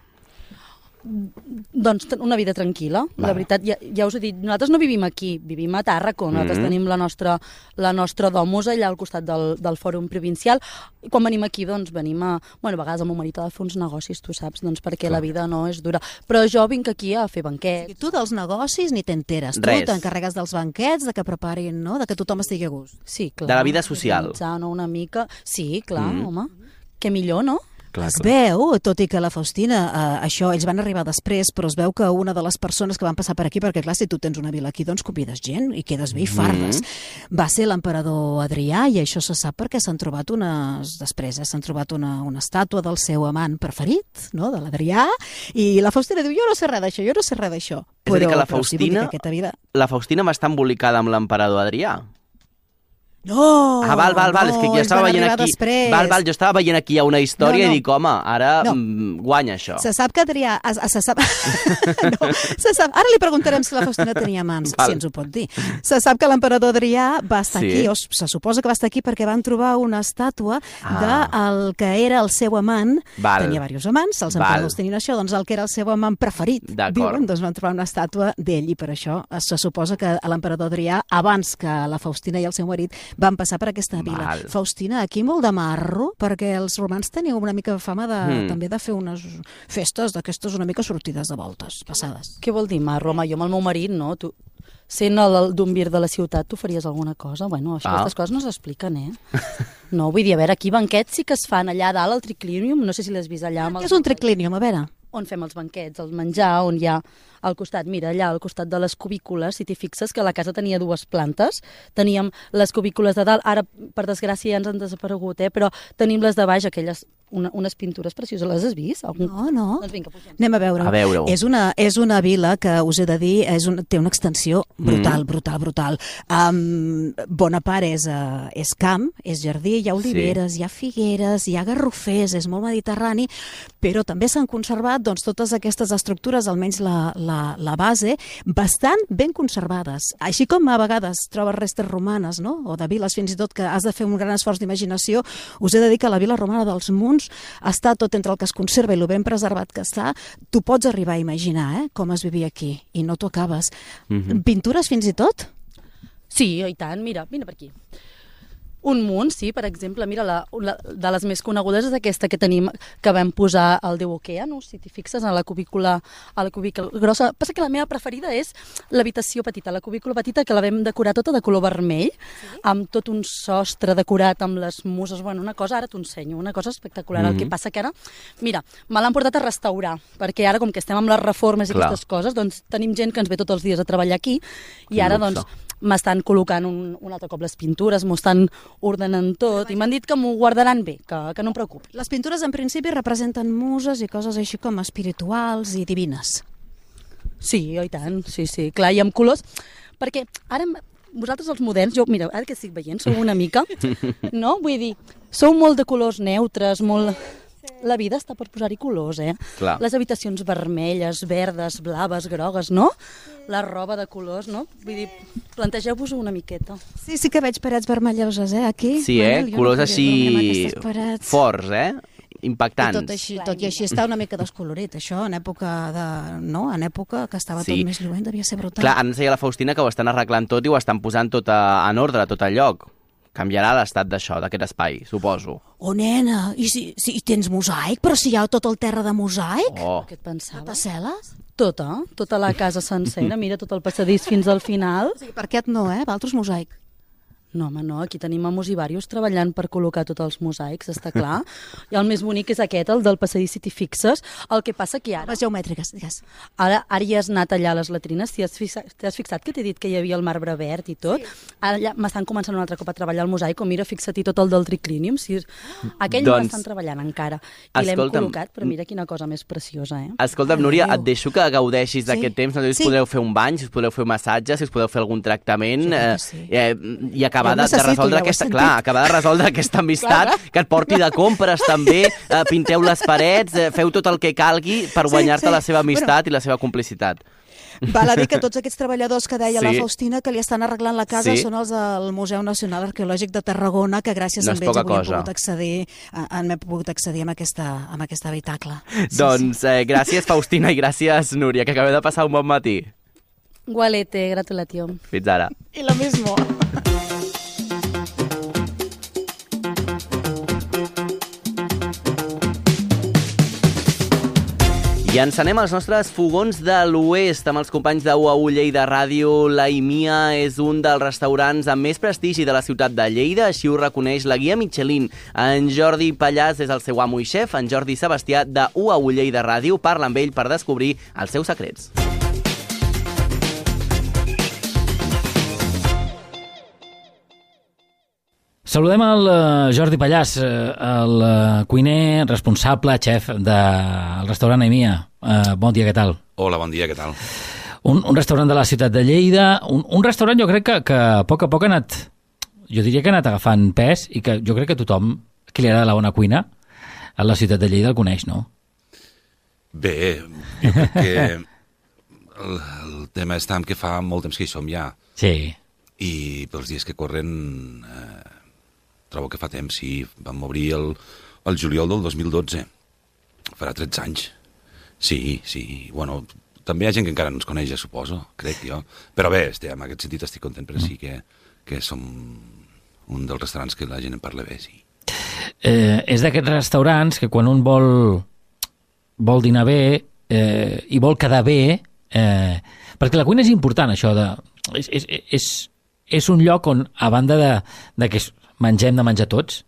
Doncs una vida tranquil·la, la veritat, ja us he dit, nosaltres no vivim aquí, vivim a Tàrraco, nosaltres tenim la nostra domus allà al costat del Fòrum Provincial, i quan venim aquí, doncs venim a vegades el meu marit ha de fer uns negocis, tu saps, doncs perquè la vida no és dura, però jo vinc aquí a fer banquets. Tu dels negocis ni t'enteres, tu t'encarregues dels banquets, de que preparin, no?, de que tothom estigui a gust. Sí, clar. De la vida social. Una mica, sí, clar, home, què millor, no? Es veu, tot i que la Faustina, això, ells van arribar després, però es veu que una de les persones que van passar per aquí, perquè clar, si tu tens una vila aquí, doncs convides gent i quedes bé i fardes, va ser l'emperador Adrià, i això se sap perquè s'han trobat s'han trobat una estàtua del seu amant preferit, no?, de l'Adrià, i la Faustina diu, jo no sé res d'això. És a dir, que la Faustina va estar embolicada amb l'emperador Adrià. No! Val, és que jo estava veient aquí... Jo estava veient aquí una història i dic, home, ara guanya això. Se sap que Adrià... Ara li preguntarem si la Faustina tenia mans, si ens ho pot dir. Se sap que l'emperador Adrià va estar aquí, o se suposa que va estar aquí perquè van trobar una estàtua del que era el seu amant. Tenia diversos amants, els emperadors tenien això, doncs el que era el seu amant preferit. Diuen, doncs van trobar una estàtua d'ell, i per això se suposa que l'emperador Adrià, abans que la Faustina i el seu marit, van passar per aquesta vila. Faustina, aquí molt de marro, perquè els romans teniu una mica fama també de fer unes festes d'aquestes una mica sortides de voltes, passades. Què vol dir marro? Home, jo amb el meu marit, no? Tu, sent d'un vir de la ciutat, tu faries alguna cosa? Bueno, aquestes coses no s'expliquen, No, vull dir, a veure, aquí banquets sí que es fan allà dalt, al triclinium, no sé si l'has vist allà. Què és un triclinium, a veure? On fem els banquets, el menjar, on hi ha al costat, mira, allà al costat de les cubícules, si t'hi fixes que la casa tenia 2 plantes, teníem les cubícules de dalt, ara per desgràcia ja ens han desaparegut, però tenim les de baix, aquelles, unes pintures precioses, les has vist? No. Doncs vinga, pugem. Anem a veure-ho. És una vila que, us he de dir, té una extensió brutal. Bona part és camp, és jardí, hi ha oliveres, hi ha figueres, hi ha garrofers, és molt mediterrani, però també s'han conservat totes aquestes estructures, almenys la base, bastant ben conservades. Així com a vegades trobes restes romanes, no?, o de viles fins i tot que has de fer un gran esforç d'imaginació, us he de dir que la vila romana dels Munts està tot entre el que es conserva i el ben preservat que està. Tu pots arribar a imaginar com es vivia aquí i no t'ho acabes. Pintures fins i tot? Sí, i tant, mira per aquí. Un munt, sí, per exemple, mira, de les més conegudes és aquesta que tenim, que vam posar al Déu Oceano, si t'hi fixes, a la cubícula grossa. Passa que la meva preferida és l'habitació petita, la cubícula petita, que la vam decorar tota de color vermell, amb tot un sostre decorat amb les muses, una cosa, ara t'ho ensenyo, una cosa espectacular. El que passa que ara, mira, me l'han portat a restaurar, perquè ara, com que estem amb les reformes i aquestes coses, doncs tenim gent que ens ve tots els dies a treballar aquí, i ara, doncs, m'estan col·locant un altre cop les pintures, m'ho estan ordenant tot, i m'han dit que m'ho guardaran bé, que no em preocupi. Les pintures, en principi, representen muses i coses així com espirituals i divines. Sí, i tant, sí, clar, i amb colors, perquè ara vosaltres els moderns, mira, ara que estic veient, sou una mica, no? Vull dir, sou molt de colors neutres, molt... La vida està per posar-hi colors, Clar. Les habitacions vermelles, verdes, blaves, grogues, no? La roba de colors, no? Vull dir, plantegeu-vos una miqueta. Sí que veig parets vermelloses, aquí. Sí, colors així forts, impactants. Tot i així està una mica descolorit, això, en època que estava tot més lluent, devia ser brutal. Clar, ens deia la Faustina que ho estan arreglant tot i ho estant posant tot en ordre, tot al lloc. Canviarà l'estat d'això, d'aquest espai, suposo. Oh, nena, i si tens mosaic? Però si hi ha tot el terra de mosaic? Què et pensava? Totes cel·les? Tota la casa sencera, mira tot el passadís fins al final. O sigui, per aquest no, Valtros mosaic. No, home, no, aquí tenim a Musivarius treballant per col·locar tots els mosaics, està clar. I el més bonic és aquest, el del passadís si t'hi fixes. El que passa que ara... Les geomètriques, digues. Ara hi has anat allà a les latrines, t'has fixat que t'he dit que hi havia el marbre verd i tot? Sí. Ara ja m'estan començant un altre cop a treballar el mosaic, o mira, fixa't-hi tot el del triclinium, si... aquell no l'estan treballant encara. I l'hem col·locat, però mira quina cosa més preciosa, eh? Escolta'm, Núria, et deixo que gaudeixis d'aquest temps, no sé si us podeu fer un bany, si us podeu fer un massatge, si us podeu fer algun tractament, i acabar de resoldre aquesta amistat, que et porti de compres també, pinteu les parets, feu tot el que calgui per guanyar-te la seva amistat i la seva complicitat. Val a dir que tots aquests treballadors que deia la Faustina que li estan arreglant la casa són els del Museu Nacional Arqueològic de Tarragona, que gràcies a ells hem pogut accedir a aquesta habitacle. Doncs gràcies, Faustina, i gràcies, Núria, que acabeu de passar un bon matí. Gualete, gratulación. Fins ara. I lo mismo. I encenem els nostres fogons de l'Oest amb els companys de UAU Lleida Ràdio. La Imia és un dels restaurants amb més prestigi de la ciutat de Lleida, així ho reconeix la guia Michelin. En Jordi Pallàs és el seu amo i xef, en Jordi Sebastià de UAU Lleida Ràdio parla amb ell per descobrir els seus secrets. Saludem el Jordi Pallàs, el cuiner responsable, xef del restaurant Imia. Bon dia, què tal? Hola, bon dia, què tal? Un restaurant de la ciutat de Lleida, un restaurant jo crec que a poc ha anat, jo diria que ha anat agafant pes i que jo crec que tothom que li agrada la bona cuina a la ciutat de Lleida el coneix, no? Bé, jo crec que el tema està en que fa molt temps que hi som ja. Sí. I pels dies que corren... trobo que fa temps, sí. Vam obrir el juliol del 2012. Farà 13 anys. Sí. Bueno, també hi ha gent que encara no ens coneix, ja suposo, crec jo. Però bé, en aquest sentit estic content, però sí que som un dels restaurants que la gent en parla bé, sí. És d'aquests restaurants que quan un vol dinar bé i vol quedar bé, perquè la cuina és important, això de... És un lloc on, a banda de que mengem de menjar tots,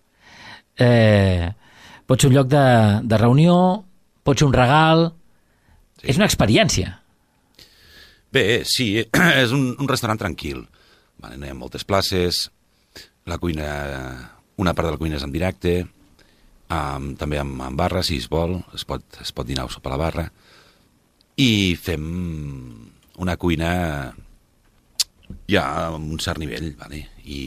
pot ser un lloc de reunió, pot ser un regal, és una experiència. Bé, sí, és un restaurant tranquil. No hi ha moltes places, la cuina, una part de la cuina és en directe, també amb barra, si es vol, es pot dinar o sopar a la barra, i fem una cuina ja amb un cert nivell, i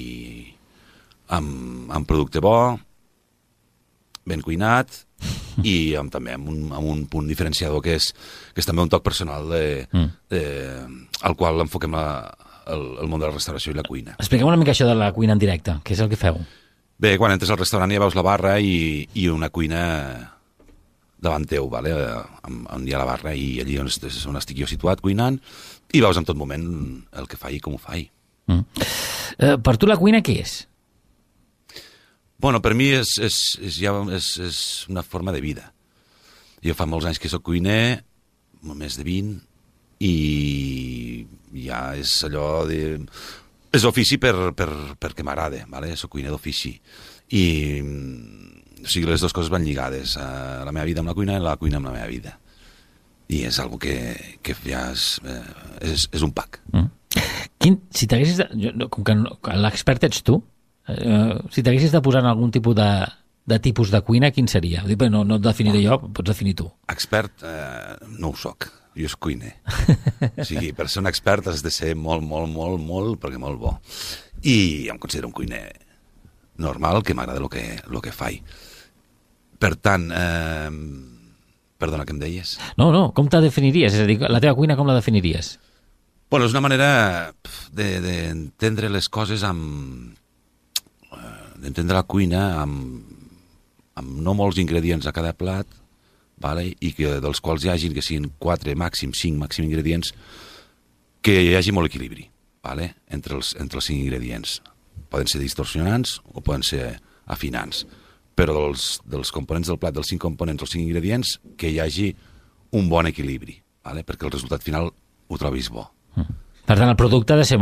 amb producte bo, ben cuinat, i també amb un punt diferenciador que és també un toc personal al qual enfoquem el món de la restauració i la cuina. Expliquem una mica això de la cuina en directe, què és el que feu? Bé, quan entres al restaurant ja veus la barra i una cuina davant teu, on hi ha la barra, i allí on estic jo situat cuinant, i veus en tot moment el que faig i com ho faig. Per tu la cuina què és? Bueno, per mi és una forma de vida. Jo fa molts anys que soc cuiner, més de 20, i ja és allò de... És ofici perquè m'agrada, soc cuiner d'ofici. I o sigui, les dues coses van lligades, la meva vida amb la cuina i la cuina amb la meva vida. I és algo que ja és un pack. Si t'haguessis com que l'expert ets tu, si t'haguessis de posar en algun tipus de tipus de cuina, quin seria? No et definiré jo, pots definir tu. Expert no ho soc, jo soc cuiner. O sigui, per ser un expert has de ser molt, perquè molt bo. I em considero un cuiner normal, que m'agrada el que faig. Per tant, perdona, què em deies? No, com te definiries? És a dir, la teva cuina com la definiries? Bueno, és una manera d'entendre les coses d'entendre la cuina amb no molts ingredients a cada plat, i dels quals hi hagi, que siguin 4, màxim 5 ingredients, que hi hagi molt equilibri entre els 5 ingredients. Poden ser distorsionants o poden ser afinants, però dels components del plat, dels 5 components, els 5 ingredients, que hi hagi un bon equilibri, perquè el resultat final ho trobis bo. Per tant, el producte ha de ser bo.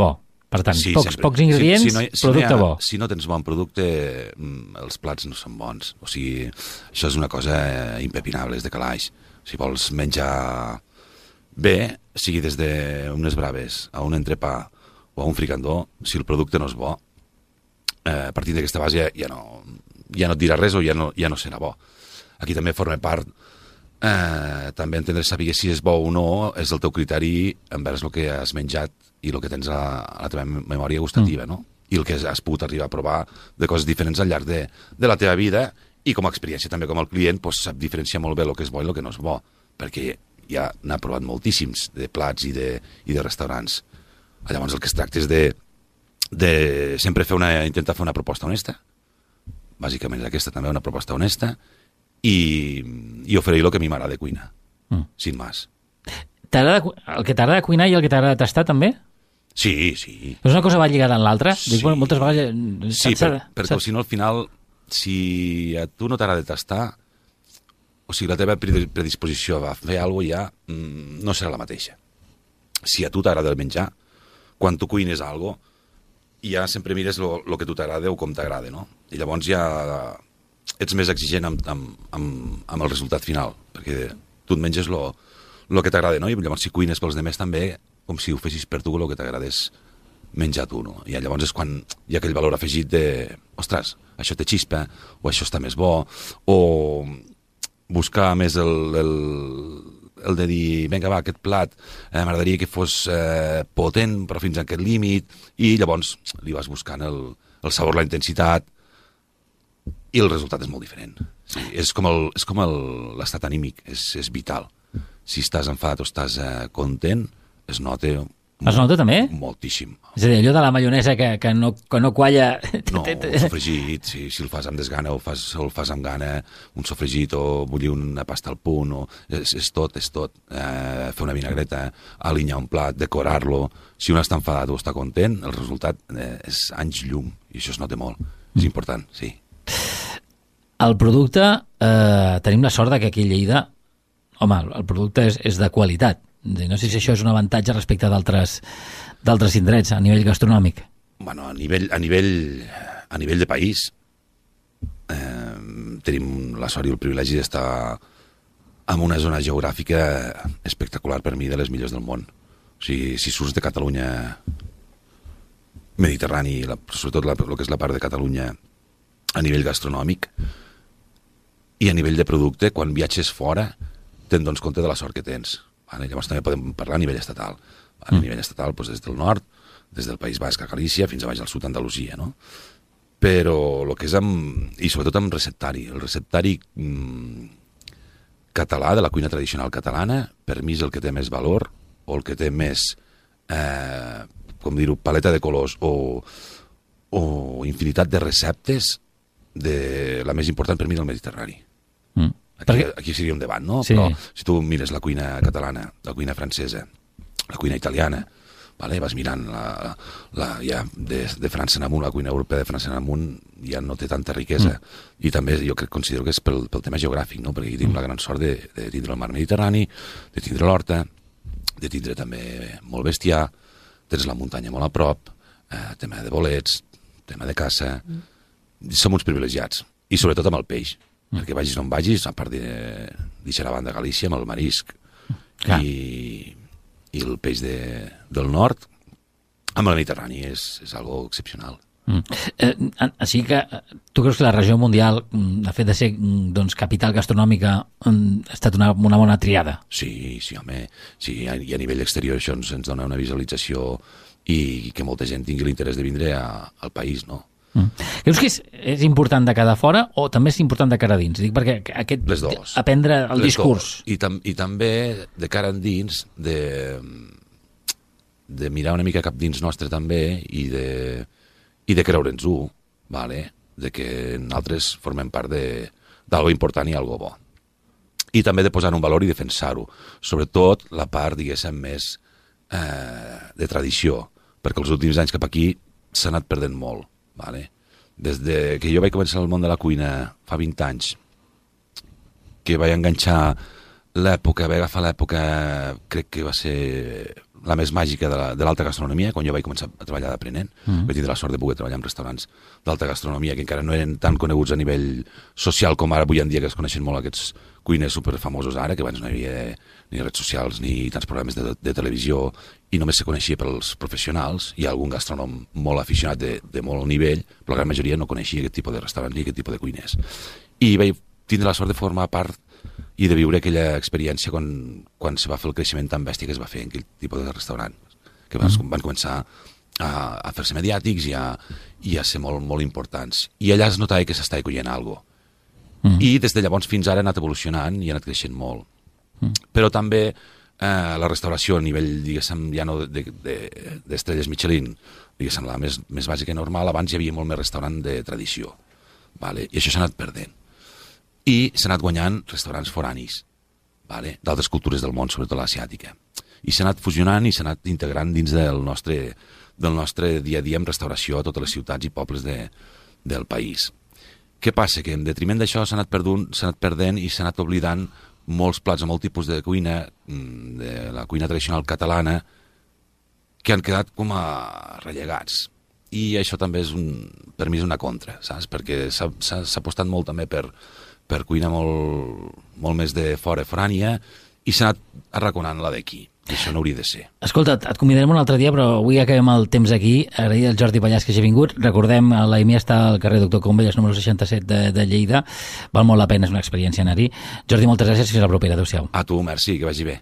Per tant, pocs ingredients, producte bo. Si no tens bon producte, els plats no són bons. O sigui, això és una cosa impepinable, és de calaix. Si vols menjar bé, sigui des d'unes braves a un entrepà o a un fricandó, si el producte no és bo, partint d'aquesta base ja no et dirà res o ja no serà bo. Aquí també forma part també entendre saber si és bo o no és el teu criteri envers el que has menjat i el que tens a la teva memòria gustativa, no? I el que has pogut arribar a provar de coses diferents al llarg de la teva vida, i com a experiència també com el client sap diferenciar molt bé el que és bo i el que no és bo, perquè ja n'ha provat moltíssims de plats i de restaurants. Llavors el que es tracta és de sempre intentar fer una proposta honesta, bàsicament és aquesta també, una proposta honesta, i oferir el que a mi m'agrada cuinar, sin más. El que t'agrada cuinar i el que t'agrada tastar també? Sí. És una cosa va lligada en l'altra? Sí. Moltes vegades... Sí, perquè si no al final, si a tu no t'agrada tastar, o sigui, la teva predisposició a fer alguna cosa ja no serà la mateixa. Si a tu t'agrada el menjar, quan tu cuines alguna cosa, ja sempre mires el que a tu t'agrada o com t'agrada, no? I llavors ja ets més exigent amb el resultat final, perquè tu et menges el que t'agrada, no? I llavors si cuines pels demés també, com si ho fessis per tu el que t'agradés menjar tu, no? I llavors és quan hi ha aquell valor afegit de, ostres, això té xispa, o això està més bo, o buscar més el de dir, vinga, va, aquest plat m'agradaria que fos potent, però fins a aquest límit, i llavors li vas buscant el sabor, la intensitat, i el resultat és molt diferent. Sí, és com l'estat anímic, és vital. Si estàs enfadat o estàs content, es nota... Es nota també? Moltíssim. És a dir, allò de la maionesa que no qualla... No, un sofregit, si el fas amb desgana o el fas amb gana, un sofregit o bullir una pasta al punt, és tot. Fer una vinagreta, alinear un plat, decorar-lo... Si un està enfadat o està content, el resultat és anys llum, i això es nota molt. És important, sí. El producte, tenim la sort que aquí a Lleida, home, el producte és de qualitat. No sé si això és un avantatge respecte d'altres indrets a nivell gastronòmic. Bueno, a nivell de país tenim la sort i el privilegi d'estar en una zona geogràfica espectacular per mi, de les millors del món. O sigui, si surts de Catalunya Mediterrani, sobretot el que és la part de Catalunya a nivell gastronòmic i a nivell de producte, quan viatges fora te'n dones compte de la sort que tens. Llavors també podem parlar a nivell estatal. A nivell estatal, des del nord, des del País Basc a Galícia fins a baix al sud d'Andalusia, no? Però el que és i sobretot amb receptari, el receptari català, de la cuina tradicional catalana, per mi és el que té més valor o el que té més, com dir-ho, paleta de colors o infinitat de receptes, la més important per mi del Mediterrani. Aquí seria un debat, no? Sí. Però si tu mires la cuina catalana, la cuina francesa, la cuina italiana, vas mirant ja de França en amunt, la cuina europea de França en amunt ja no té tanta riquesa. I també jo considero que és pel tema geogràfic, no? Perquè aquí tenim la gran sort de tindre el mar Mediterrani, de tindre l'horta, de tindre també molt bestiar, tens la muntanya molt a prop, tema de bolets, tema de caça... Som uns privilegiats, i sobretot amb el peix, perquè vagis on vagis, a part d'eixa banda de Galícia, amb el marisc i el peix del nord, amb el Mediterrani és algo excepcional. Així que tu creus que la regió mundial, de fet de ser capital gastronòmica, ha estat una bona triada? Sí, home, sí, i a nivell exterior això ens dona una visualització i que molta gent tingui l'interès de vindre al país, no? Creus que és important de cara fora o també és important de cara dins? Dic perquè les dos. Aprendre el discurs. I també de cara endins de mirar una mica cap dins nostre també i de creure'ns-ho, de que nosaltres formem part d'algo important i algo bo. I també de posar un valor i defensar-ho. Sobretot la part, diguéssim, més de tradició, perquè els últims anys cap aquí s'ha anat perdent molt. Des que jo vaig començar al món de la cuina fa 20 anys, que vaig enganxar l'època, vaig agafar l'època, crec que va ser la més màgica de l'alta gastronomia, quan jo vaig començar a treballar d'aprenent. Vaig tindre la sort de poder treballar en restaurants d'alta gastronomia, que encara no eren tan coneguts a nivell social com ara avui en dia, que es coneixen molt aquests cuiners superfamosos ara, que abans no hi havia ni redes socials ni tants programes de televisió, i només se coneixia pels professionals. Hi ha algun gastrònom molt aficionat de molt nivell, però la gran majoria no coneixia aquest tipus de restaurants ni aquest tipus de cuiners. I vaig tindre la sort de formar part i de viure aquella experiència quan se va fer el creixement tan bèstia que es va fer en aquell tipus de restaurant, que van començar a fer-se mediàtics i a ser molt, molt importants. I allà es notava que s'estava collent alguna cosa. I des de llavors fins ara ha anat evolucionant i ha anat creixent molt. Però també la restauració a nivell, diguéssim, ja no d'estrelles Michelin, diguéssim, la més bàsica i normal, abans hi havia molt més restaurant de tradició. I això s'ha anat perdent. I s'ha anat guanyant restaurants foranis d'altres cultures del món, sobretot l'asiàtica. I s'ha anat fusionant i s'ha anat integrant dins del nostre dia a dia en restauració a totes les ciutats i pobles del país. Què passa? Que en detriment d'això s'ha anat perdent i s'ha anat oblidant molts plats o molt tipus de cuina, de la cuina tradicional catalana, que han quedat com a rellegats. I això també per mi és una contra, saps? Perquè s'ha apostat molt també per cuina molt més de fora, forània, i s'ha anat arraconant la d'aquí. I això no hauria de ser. Escolta, et convidarem un altre dia, però avui acabem el temps aquí. Agrair al Jordi Pallàs que hagi vingut. Recordem, l'Aimia està al carrer Doctor Combelles, número 67 de Lleida. Val molt la pena, és una experiència anar-hi. Jordi, moltes gràcies, fins la propera. Adéu-siau. A tu, merci, que vagi bé.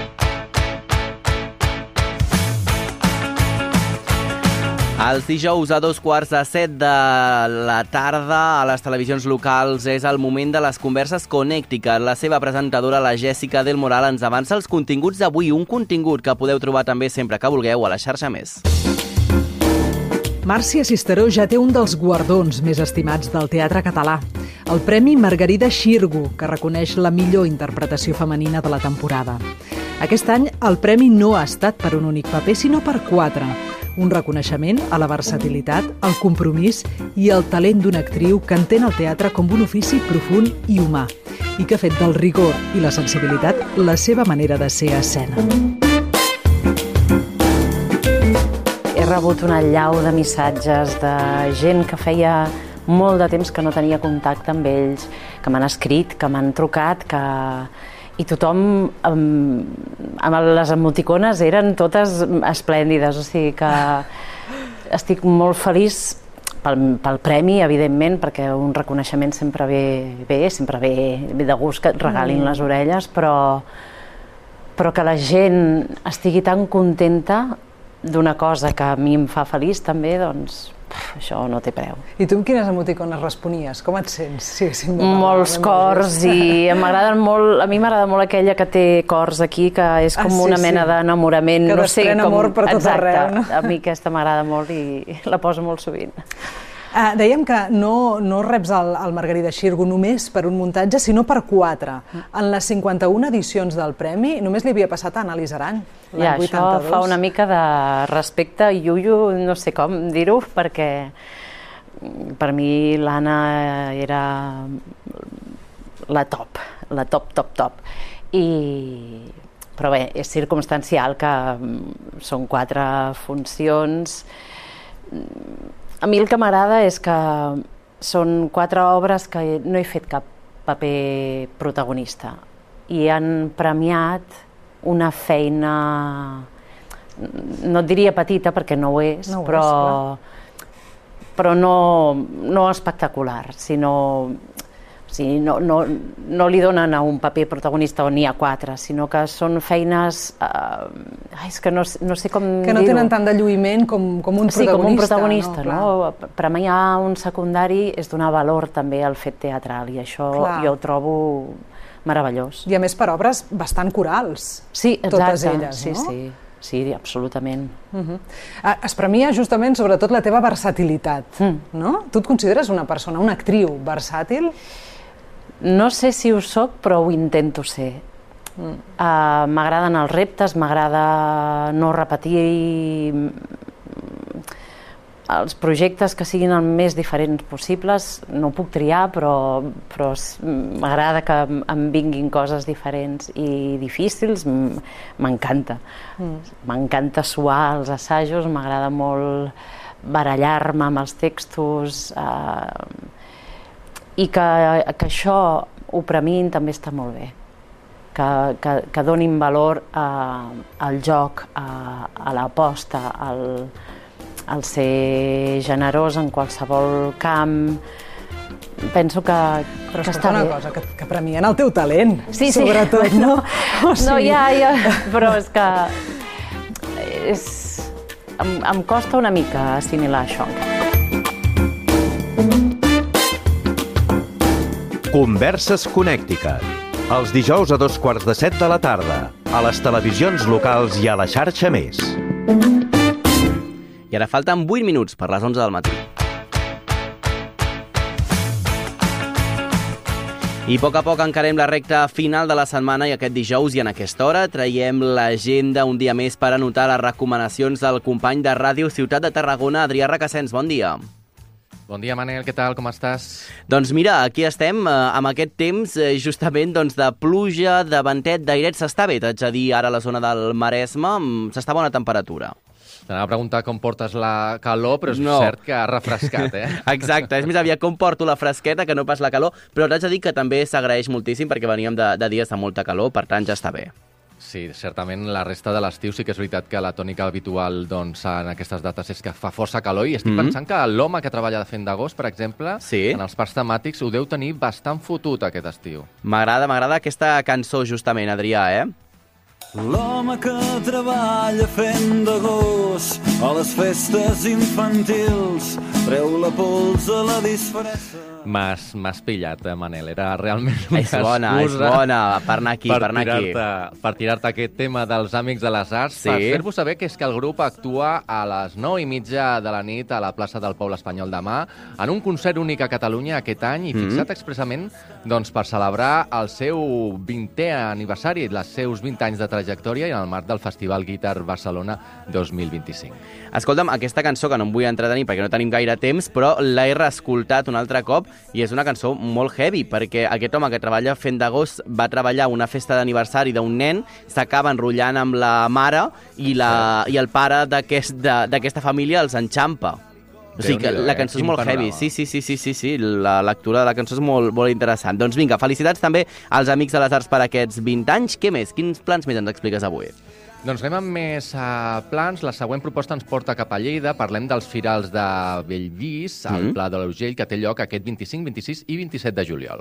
Els dijous a 6:45 de la tarda a les televisions locals és el moment de les converses Connecticut. La seva presentadora, la Jèssica del Moral, ens avança els continguts d'avui, un contingut que podeu trobar també sempre que vulgueu a la xarxa Més. Màrcia Cisteró ja té un dels guardons més estimats del teatre català, el Premi Margarida Xirgu, que reconeix la millor interpretació femenina de la temporada. Aquest any el premi no ha estat per un únic paper, sinó per 4. Un reconeixement a la versatilitat, el compromís i el talent d'una actriu que entén el teatre com un ofici profund i humà i que ha fet del rigor i la sensibilitat la seva manera de ser a escena. He rebut una allau de missatges de gent que feia molt de temps que no tenia contacte amb ells, que m'han escrit, que m'han trucat, i tothom amb les emoticones eren totes esplèndides, o sigui que estic molt feliç pel premi, evidentment, perquè un reconeixement sempre ve de gust que et regalin les orelles, però que la gent estigui tan contenta d'una cosa que a mi em fa feliç també, doncs això no té preu. I tu amb quines emoticones responies? Com et sents? Molts cors, i m'agraden molt, a mi m'agrada molt aquella que té cors aquí, que és com una mena d'enamorament. Que desprèn amor per tot arreu. Exacte, a mi aquesta m'agrada molt i la poso molt sovint. Dèiem que no reps el Margarida Xirgu només per un muntatge, sinó per 4. En les 51 edicions del Premi només li havia passat a Anna Lizaran, l'any 82. Això fa una mica de respecte i ullo, no sé com dir-ho, perquè per mi l'Anna era la top. Però bé, és circumstancial que són 4 funcions. A mi el que m'agrada és que són 4 obres que no he fet cap paper protagonista i han premiat una feina, no et diria petita perquè no ho és, però no espectacular, sinó no li donen a un paper protagonista on n'hi ha 4, sinó que són feines, és que no sé com dir-ho. Que no tenen tant de lluïment com un protagonista. Sí, com un protagonista, no? Premiar un secundari és donar valor també al fet teatral, i això jo ho trobo meravellós. I a més per obres bastant corals, totes elles, no? Sí, absolutament. Es premia justament sobretot la teva versatilitat, no? Tu et consideres una persona, una actriu versàtil? No sé si ho soc, però ho intento ser. M'agraden els reptes, m'agrada no repetir els projectes que siguin el més diferents possibles. No puc triar, però m'agrada que em vinguin coses diferents i difícils. M'encanta. M'encanta suar els assajos, m'agrada molt barallar-me amb els textos, i que això ho premin també està molt bé. Que donin valor al joc, a l'aposta, al ser generós en qualsevol camp. Penso que Però està escolta una bé. cosa, que premien el teu talent, Sí. sobretot, no? O No, sigui- ja, però és que em costa una mica assimilar això. Converses Connecticut. Els dijous a 2:15 de la tarda, a les televisions locals i a la xarxa Més. I ara falten 8 minuts per les 11 del matí. I a poc encarem la recta final de la setmana i aquest dijous i en aquesta hora traiem l'agenda un dia més per anotar les recomanacions del company de Ràdio Ciutat de Tarragona, Adrià Requesens. Bon dia. Bon dia, Manel, què tal, com estàs? Doncs mira, aquí estem amb aquest temps justament de pluja, de ventet, d'airet. S'està bé, t'haig de dir, ara a la zona del Maresme, s'està a bona temperatura. T'anava a preguntar com portes la calor, però és cert que ha refrescat, Exacte, és més aviat com porto la fresqueta que no pas la calor, però t'haig de dir que també s'agraeix moltíssim perquè veníem de dies de molta calor, per tant ja està bé. Sí, certament la resta de l'estiu sí que és veritat que la tònica habitual en aquestes dates és que fa força calor i estic pensant que l'home que treballa de fent d'agost, per exemple, en els parcs temàtics ho deu tenir bastant fotut aquest estiu. M'agrada aquesta cançó justament, Adrià, L'home que treballa fent d'agost a les festes infantils treu la pols a la disfressa. M'has pillat, Manel. Era realment una És bona per anar aquí, per tirar-te aquest tema dels Amics de les Arts, Sí. per fer-vos saber que és que el grup actua a les 9:30 de la nit a la plaça del Poble Espanyol demà en un concert únic a Catalunya aquest any i fixat expressament per celebrar el seu 20è aniversari, els seus 20 anys de trajectòria i en el marc del Festival Guitar Barcelona 2025. Escolta'm, aquesta cançó, que no em vull entretenir perquè no tenim gaire temps, però l'he reescoltat un altre cop i és una cançó molt heavy, perquè aquest home que treballa fent d'agost va treballar una festa d'aniversari d'un nen, s'acaba enrotllant amb la mare i el pare d'aquesta família els enxampa. O sigui que la cançó és molt heavy. Sí. La lectura de la cançó és molt, molt interessant. Doncs vinga, felicitats també als Amics de les Arts per aquests 20 anys. Què més? Quins plans més ens expliques avui? Doncs anem amb més plans. La següent proposta ens porta cap a Lleida. Parlem dels Firals de Bellvís, al Pla de l'Urgell, que té lloc aquest 25, 26 i 27 de juliol.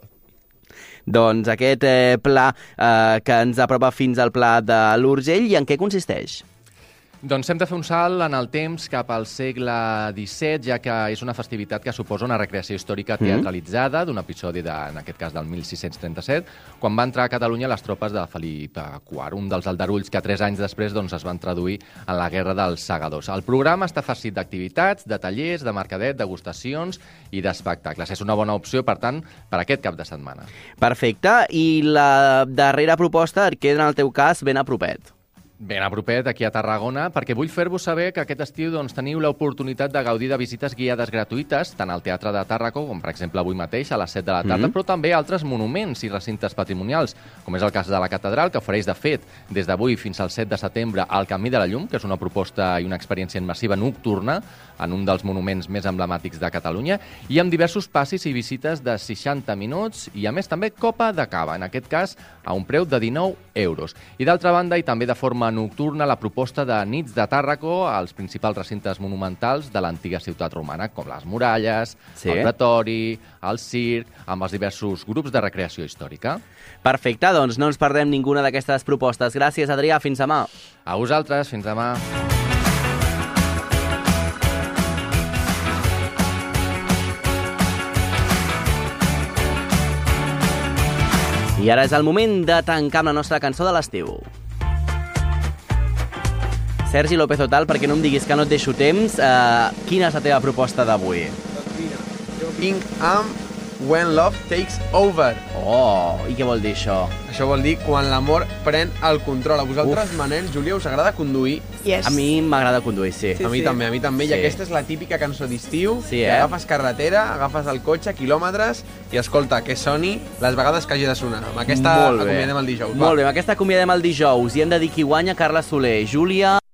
Doncs aquest pla que ens apropa fins al Pla de l'Urgell, i en què consisteix? Doncs hem de fer un salt en el temps cap al segle XVII, ja que és una festivitat que suposa una recreació històrica teatralitzada d'un episodi, en aquest cas del 1637, quan va entrar a Catalunya les tropes de Felip IV, un dels aldarulls que 3 anys després es van traduir en la Guerra dels Segadors. El programa està farcit d'activitats, de tallers, de mercadet, degustacions i d'espectacles. És una bona opció, per tant, per aquest cap de setmana. Perfecte. I la darrera proposta et queda, en el teu cas, ben a propet. Ben a propet, aquí a Tarragona, perquè vull fer-vos saber que aquest estiu teniu l'oportunitat de gaudir de visites guiades gratuïtes, tant al Teatre de Tàrraco, com per exemple avui mateix a les 7 de la tarda, però també altres monuments i recintes patrimonials, com és el cas de la Catedral, que ofereix, de fet, des d'avui fins al 7 de setembre, el Camí de la Llum, que és una proposta i una experiència immersiva nocturna en un dels monuments més emblemàtics de Catalunya, i amb diversos passis i visites de 60 minuts, i a més també copa de cava, en aquest cas a un preu de 19 euros. I d'altra banda, i també de forma nocturna, la proposta de nits de Tàrraco als principals recintes monumentals de l'antiga ciutat romana, com les muralles, el pretori, el circ, amb els diversos grups de recreació històrica. Perfecte, doncs no ens perdem ninguna d'aquestes propostes. Gràcies, Adrià, fins demà. A vosaltres, fins demà. I ara és el moment de tancar amb la nostra cançó de l'estiu. Sergi López Otal, perquè no em diguis que no et deixo temps, quina és la teva proposta d'avui? Doncs mira, jo vinc amb When Love Takes Over. Oh, i què vol dir això? Això vol dir quan l'amor pren el control. A vosaltres, Manel, Júlia, us agrada conduir? A mi m'agrada conduir, sí. A mi també, Sí. I aquesta és la típica cançó d'estiu, Sí, que agafes carretera, agafes el cotxe, quilòmetres, i escolta, que soni les vegades que hagi de sonar. Amb aquesta Molt bé. acomiadem el dijous. Molt bé, amb aquesta acomiadem el dijous i hem de dir qui guanya, Carla Soler. Júlia...